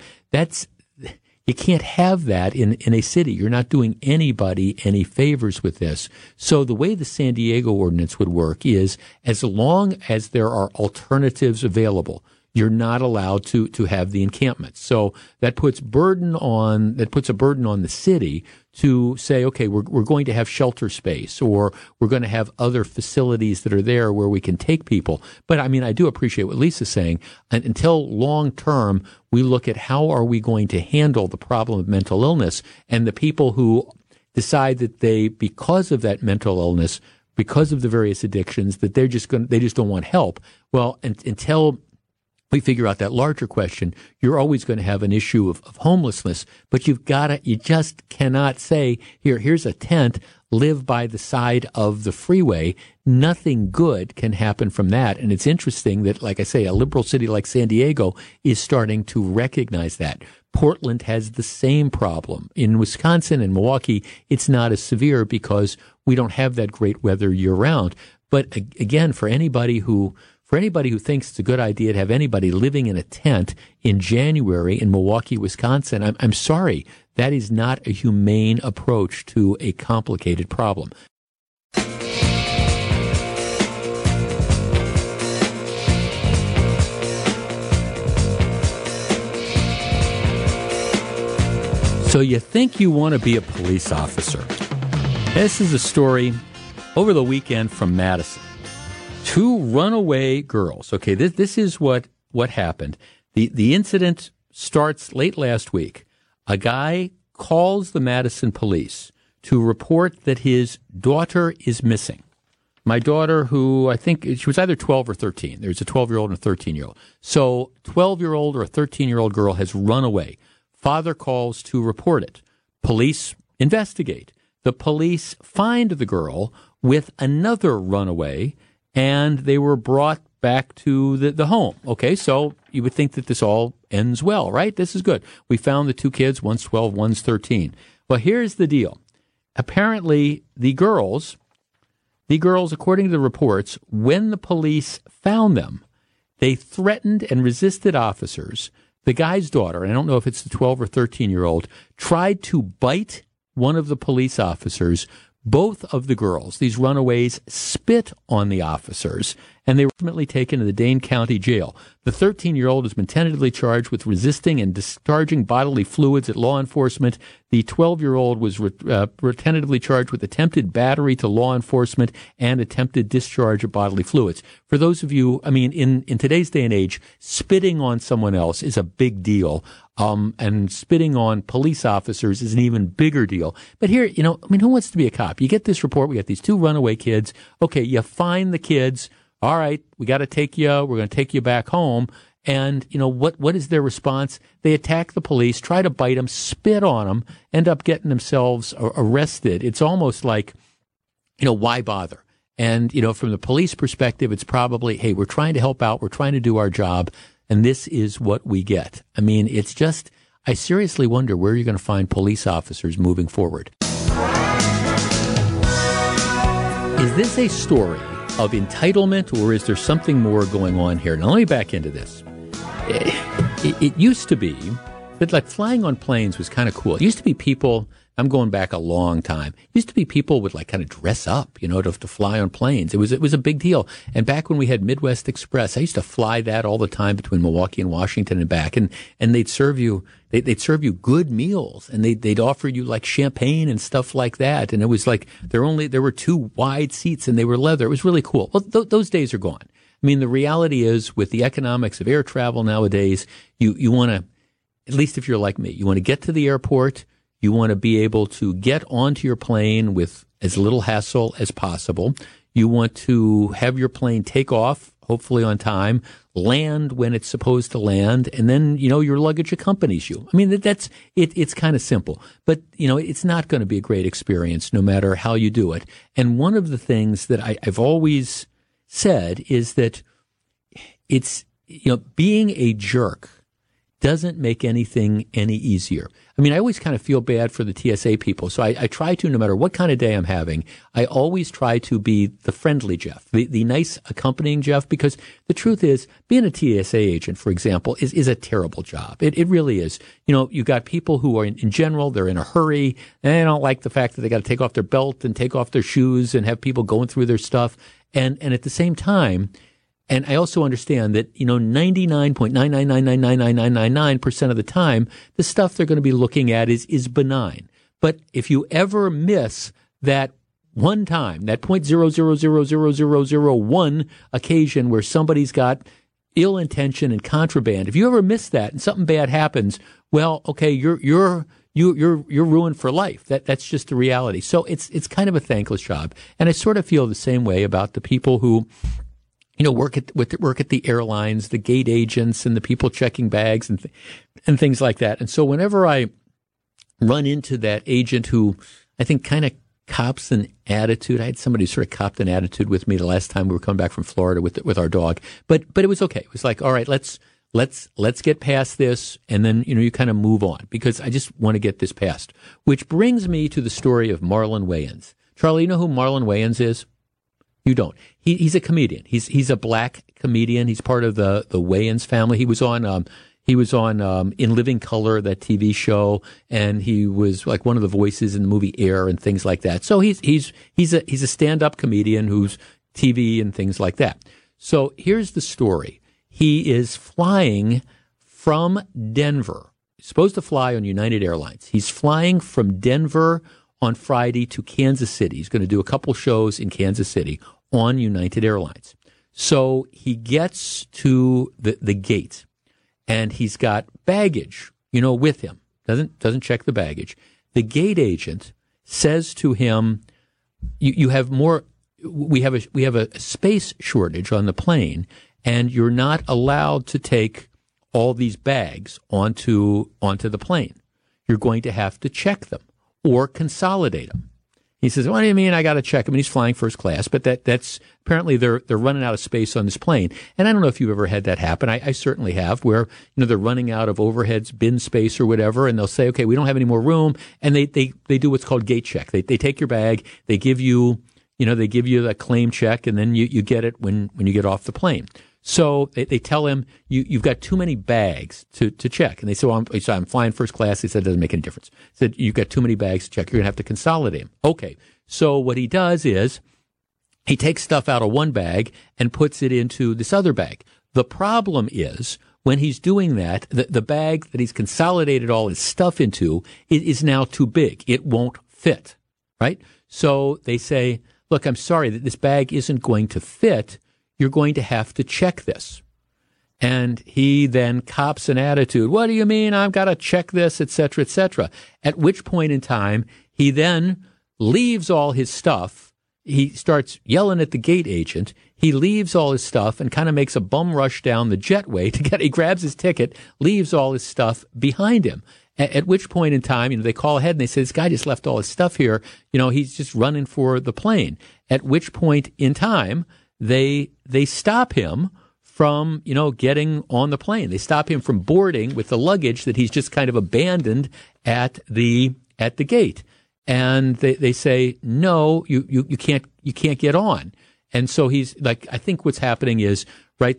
Speaker 3: you can't have that in a city. You're not doing anybody any favors with this. So the way the San Diego ordinance would work is as long as there are alternatives available, you're not allowed to have the encampments. So that puts a burden on the city to say, okay, we're going to have shelter space or we're going to have other facilities that are there where we can take people. But I mean, I do appreciate what Lisa's saying. Until long term, we look at how are we going to handle the problem of mental illness, and the people who decide that because of that mental illness, because of the various addictions, that they just don't want help. Well, until we figure out that larger question, you're always going to have an issue of homelessness, but you just cannot say, here's a tent, live by the side of the freeway. Nothing good can happen from that. And it's interesting that, like I say, a liberal city like San Diego is starting to recognize that. Portland has the same problem. In Wisconsin and Milwaukee, it's not as severe because we don't have that great weather year round. But again, for anybody who thinks it's a good idea to have anybody living in a tent in January in Milwaukee, Wisconsin, I'm sorry. That is not a humane approach to a complicated problem. So you think you want to be a police officer. This is a story over the weekend from Madison. 2 runaway girls. Okay, this is what happened. The incident starts late last week. A guy calls the Madison police to report that his daughter is missing. My daughter, who I think she was either 12 or 13. There's a 12-year-old and a 13-year-old. So 12-year-old or a 13-year-old girl has run away. Father calls to report it. Police investigate. The police find the girl with another runaway, and they were brought back to the home. Okay, so you would think that this all ends well, right? This is good. We found the 2 kids, one's 12, one's 13. Well, here's the deal. Apparently, the girls, according to the reports, when the police found them, they threatened and resisted officers. The guy's daughter, and I don't know if it's the 12 or 13-year-old, tried to bite one of the police officers. Both of the girls, these runaways, spit on the officers, and they were ultimately taken to the Dane County Jail. The 13-year-old has been tentatively charged with resisting and discharging bodily fluids at law enforcement. The 12-year-old was tentatively charged with attempted battery to law enforcement and attempted discharge of bodily fluids. For those of you, I mean, in today's day and age, spitting on someone else is a big deal. And spitting on police officers is an even bigger deal. But here, you know, I mean, who wants to be a cop? You get this report. We got these 2 runaway kids. Okay, you find the kids. All right, we got to take you. We're going to take you back home. And, what is their response? They attack the police, try to bite them, spit on them, end up getting themselves arrested. It's almost like, why bother? And, from the police perspective, it's probably, hey, we're trying to help out. We're trying to do our job. And this is what we get. I mean, it's just, I seriously wonder where you're going to find police officers moving forward. Is this a story of entitlement, or is there something more going on here? Now, let me back into this. It used to be that like flying on planes was kind of cool. It used to be people, I'm going back a long time, it used to be people would like kind of dress up, to fly on planes. It was a big deal. And back when we had Midwest Express, I used to fly that all the time between Milwaukee and Washington and back. And they'd serve you good meals, and they'd offer you like champagne and stuff like that. And it was like there were 2 wide seats and they were leather. It was really cool. Well, those days are gone. I mean, the reality is with the economics of air travel nowadays, you want to, at least if you're like me, you want to get to the airport. You want to be able to get onto your plane with as little hassle as possible. You want to have your plane take off, hopefully on time, land when it's supposed to land, and then, your luggage accompanies you. I mean, that's it. It's kind of simple, but, it's not going to be a great experience no matter how you do it. And one of the things that I've always said is that it's, being a jerk doesn't make anything any easier. I mean, I always kind of feel bad for the TSA people. So I try to, no matter what kind of day I'm having, I always try to be the friendly Jeff, the nice accompanying Jeff, because the truth is being a TSA agent, for example, is a terrible job. It really is. You got people who are in general, they're in a hurry and they don't like the fact that they got to take off their belt and take off their shoes and have people going through their stuff. And at the same time, and I also understand that, 99.9999999% of the time, the stuff they're going to be looking at is benign. But if you ever miss that one time, that 0.0000001 occasion where somebody's got ill intention and contraband, if you ever miss that and something bad happens, well, okay, you're ruined for life. That's just the reality. So it's kind of a thankless job. And I sort of feel the same way about the people who, work at the airlines, the gate agents, and the people checking bags and things like that. And so whenever I run into that agent who I think kind of cops an attitude, I had somebody sort of copped an attitude with me the last time we were coming back from Florida with our dog, but it was okay. It was like, all right, let's get past this, and then you kind of move on because I just want to get this past. Which brings me to the story of Marlon Wayans. Charlie, you know who Marlon Wayans is? You don't. He's a comedian. He's a black comedian. He's part of the Wayans family. He was on In Living Color, that TV show, and he was like one of the voices in the movie Air and things like that. So he's a stand-up comedian who's TV and things like that. So here's the story. He is flying from Denver. He's supposed to fly on United Airlines. He's flying from Denver on Friday to Kansas City. He's going to do a couple shows in Kansas City on United Airlines. So he gets to the gate, and he's got baggage, with him. Doesn't check the baggage. The gate agent says to him, "You have more. We have a space shortage on the plane, and you're not allowed to take all these bags onto the plane. You're going to have to check them or consolidate them." He says, "What do you mean I got to check them?" And he's flying first class, but that's apparently they're running out of space on this plane. And I don't know if you've ever had that happen. I certainly have, where they're running out of overheads, bin space or whatever, and they'll say, "Okay, we don't have any more room," and they do what's called gate check. They take your bag, they give you the claim check, and then you get it when you get off the plane. So they tell him, you've got too many bags to check. And they say, well, I'm flying first class. He said, it doesn't make any difference. He said, you've got too many bags to check. You're going to have to consolidate them. Okay. So what he does is he takes stuff out of one bag and puts it into this other bag. The problem is when he's doing that, the bag that he's consolidated all his stuff into is now too big. It won't fit, right? So they say, look, I'm sorry that this bag isn't going to fit. You're going to have to check this. And he then cops an attitude. What do you mean I've got to check this, et cetera, et cetera? At which point in time, he then leaves all his stuff he starts yelling at the gate agent. He leaves all his stuff and kind of makes a bum rush down the jetway to get. He grabs his ticket, leaves all his stuff behind him. At which point in time, they call ahead and they say, this guy just left all his stuff here. He's just running for the plane. At which point in time, they stop him from, getting on the plane. They stop him from boarding with the luggage that he's just kind of abandoned at the gate. And they say, no, you can't get on. And so he's like, I think what's happening is, right,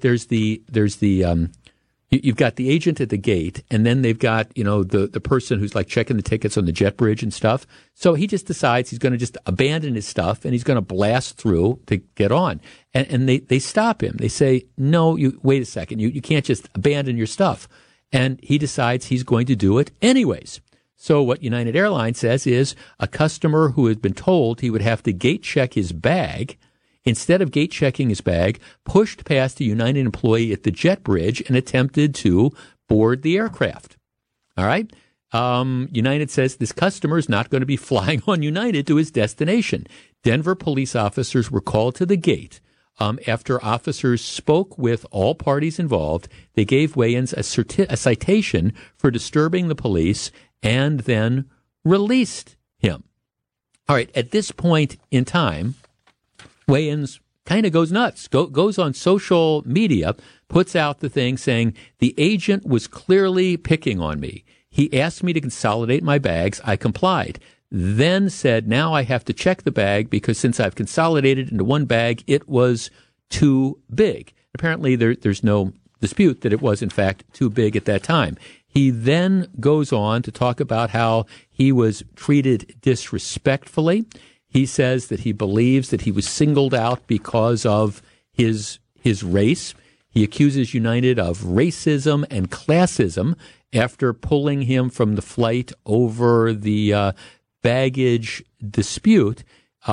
Speaker 3: you've got the agent at the gate, and then they've got, the person who's like checking the tickets on the jet bridge and stuff. So he just decides he's going to just abandon his stuff and he's going to blast through to get on. And they stop him. They say, no, wait a second. You can't just abandon your stuff. And he decides he's going to do it anyways. So what United Airlines says is a customer who had been told he would have to gate check his bag, instead of gate checking his bag, pushed past a United employee at the jet bridge and attempted to board the aircraft. All right. United says this customer is not going to be flying on United to his destination. Denver police officers were called to the gate. After officers spoke with all parties involved, they gave Wayans a citation for disturbing the police and then released him. All right. At this point in time, Wayans kind of goes nuts, goes on social media, puts out the thing saying, the agent was clearly picking on me. He asked me to consolidate my bags. I complied. Then said, now I have to check the bag because since I've consolidated into one bag, it was too big. Apparently, there's no dispute that it was, in fact, too big at that time. He then goes on to talk about how he was treated disrespectfully. He says that he believes that he was singled out because of his race. He accuses United of racism and classism after pulling him from the flight over the baggage dispute.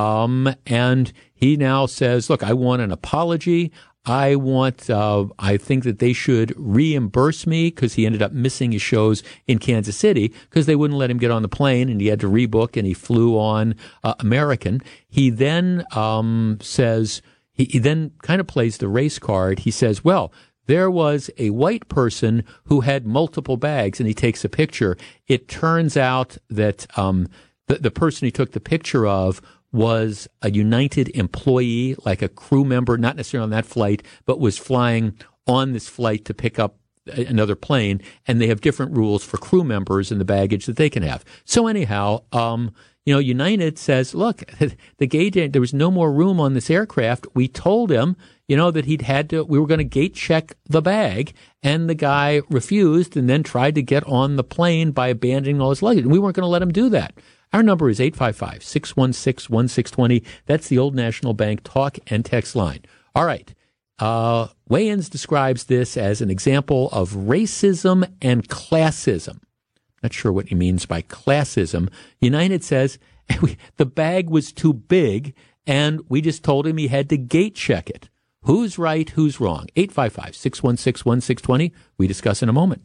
Speaker 3: And he now says, look, I want an apology. I think that they should reimburse me because he ended up missing his shows in Kansas City because they wouldn't let him get on the plane and he had to rebook and he flew on American. He then says, he then kind of plays the race card. He says, well, there was a white person who had multiple bags, and he takes a picture. It turns out that the person he took the picture of was a United employee, like a crew member, not necessarily on that flight, but was flying on this flight to pick up another plane. And they have different rules for crew members and the baggage that they can have. So anyhow, United says, look, the gate, there was no more room on this aircraft. We told him, that we were going to gate check the bag, and the guy refused and then tried to get on the plane by abandoning all his luggage. And we weren't going to let him do that. Our number is 855-616-1620. That's the Old National Bank talk and text line. All right. Wayans describes this as an example of racism and classism. Not sure what he means by classism. United says the bag was too big, and we just told him he had to gate check it. Who's right? Who's wrong? 855-616-1620. We discuss in a moment.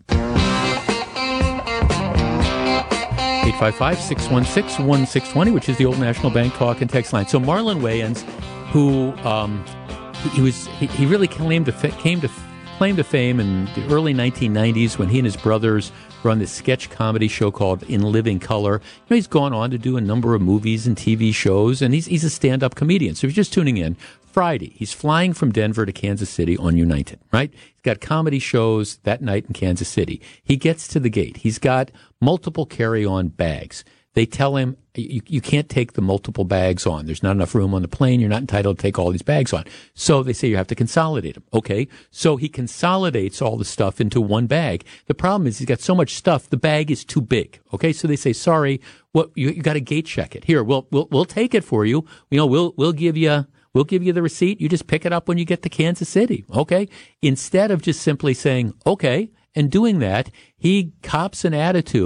Speaker 3: 855-616-1620, which is the Old National Bank talk and text line. So Marlon Wayans, who he really came to fame in the early 1990s when he and his brothers were on this sketch comedy show called In Living Color. He's gone on to do a number of movies and TV shows, and he's a stand-up comedian. So if you're just tuning in, Friday, he's flying from Denver to Kansas City on United, right? He's got comedy shows that night in Kansas City. He gets to the gate. He's got multiple carry-on bags. They tell him, you can't take the multiple bags on. There's not enough room on the plane. You're not entitled to take all these bags on. So they say you have to consolidate them. Okay. So he consolidates all the stuff into one bag. The problem is he's got so much stuff, the bag is too big. Okay. So they say, sorry, you got to gate check it. Here, we'll take it for you. We'll give you the receipt. You just pick it up when you get to Kansas City. Okay. Instead of just simply saying, okay, and doing that, he cops an attitude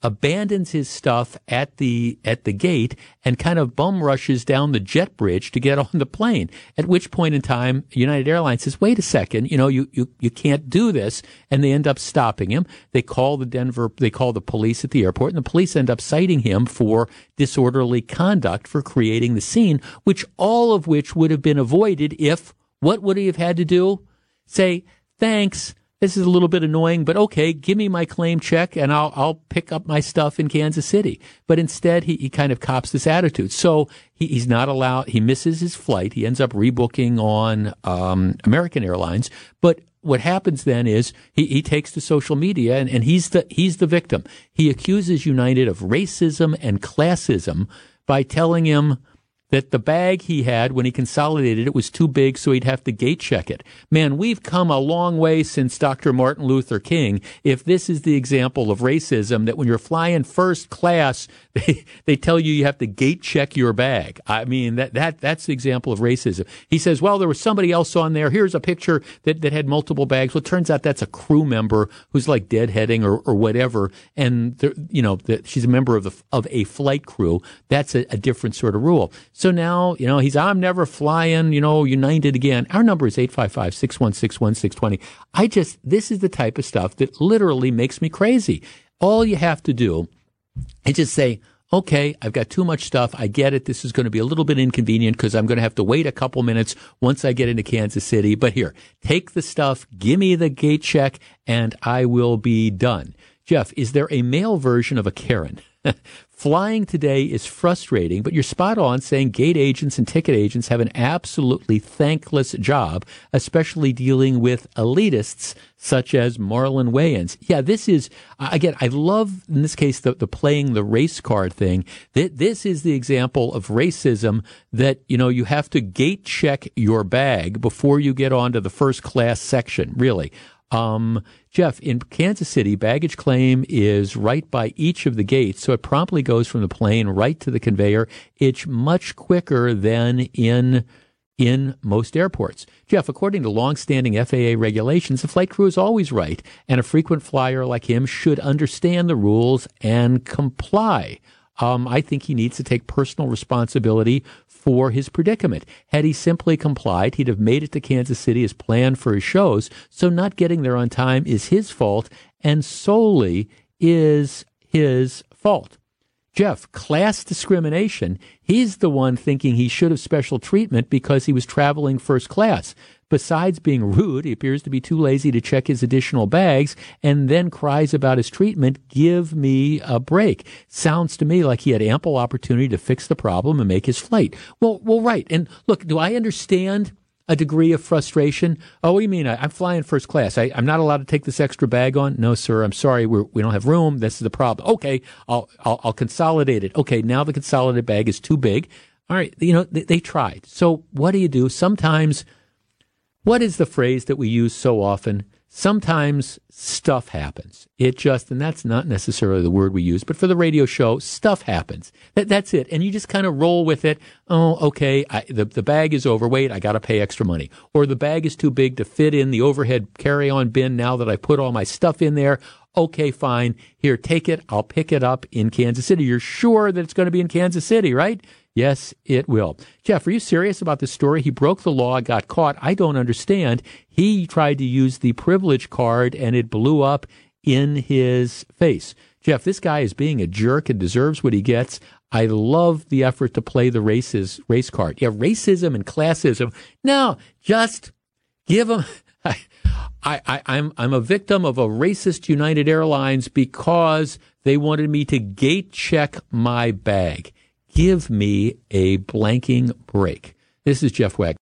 Speaker 3: abandons his stuff at the gate and kind of bum rushes down the jet bridge to get on the plane. At which point in time, United Airlines says, wait a second, you can't do this. And they end up stopping him. They call the police at the airport, and the police end up citing him for disorderly conduct for creating the scene, all of which would have been avoided if, what would he have had to do? Say, thanks. This is a little bit annoying, but okay, give me my claim check and I'll pick up my stuff in Kansas City. But instead, he kind of cops this attitude. So he's not allowed, he misses his flight. He ends up rebooking on American Airlines. But what happens then is he takes to social media and he's the victim. He accuses United of racism and classism by telling him that the bag he had when he consolidated it was too big, so he'd have to gate check it. Man, we've come a long way since Dr. Martin Luther King. If this is the example of racism, that when you're flying first class, they tell you have to gate check your bag. I mean, that's the example of racism. He says, well, there was somebody else on there. Here's a picture that had multiple bags. Well, it turns out that's a crew member who's like deadheading or whatever, and she's a member of a flight crew. That's a different sort of rule. So now, I'm never flying, United again. Our number is 855-616-1620. This is the type of stuff that literally makes me crazy. All you have to do is just say, okay, I've got too much stuff. I get it. This is going to be a little bit inconvenient because I'm going to have to wait a couple minutes once I get into Kansas City. But here, take the stuff, give me the gate check, and I will be done. Jeff, is there a male version of a Karen? Flying today is frustrating, but you're spot on saying gate agents and ticket agents have an absolutely thankless job, especially dealing with elitists such as Marlon Wayans. Yeah, this is, again, I love, in this case, the playing the race card thing. This is the example of racism that, you have to gate check your bag before you get onto the first class section, really. Jeff, in Kansas City, baggage claim is right by each of the gates, so it promptly goes from the plane right to the conveyor. It's much quicker than in most airports. Jeff, according to longstanding FAA regulations, the flight crew is always right, and a frequent flyer like him should understand the rules and comply. I think he needs to take personal responsibility for his predicament. Had he simply complied, he'd have made it to Kansas City as planned for his shows, so not getting there on time is his fault and solely is his fault. Jeff, class discrimination, he's the one thinking he should have special treatment because he was traveling first class. Besides being rude, he appears to be too lazy to check his additional bags and then cries about his treatment. Give me a break. Sounds to me like he had ample opportunity to fix the problem and make his flight. Well, right. And look, do I understand a degree of frustration? Oh, what do you mean? I'm flying first class. I'm not allowed to take this extra bag on? No, sir. I'm sorry. We don't have room. This is the problem. Okay. I'll consolidate it. Okay. Now the consolidated bag is too big. All right. They tried. So what do? Sometimes, what is the phrase that we use so often? Sometimes stuff happens. And that's not necessarily the word we use, but for the radio show, stuff happens. That's it. And you just kind of roll with it. Oh, okay, the bag is overweight. I got to pay extra money. Or the bag is too big to fit in the overhead carry-on bin now that I put all my stuff in there. Okay, fine. Here, take it. I'll pick it up in Kansas City. You're sure that it's going to be in Kansas City, right? Yes, it will. Jeff, are you serious about this story? He broke the law, got caught. I don't understand. He tried to use the privilege card and it blew up in his face. Jeff, this guy is being a jerk and deserves what he gets. I love the effort to play the race card. Yeah, racism and classism. No, just give him. I'm a victim of a racist United Airlines because they wanted me to gate check my bag. Give me a blanking break. This is Jeff Wagner.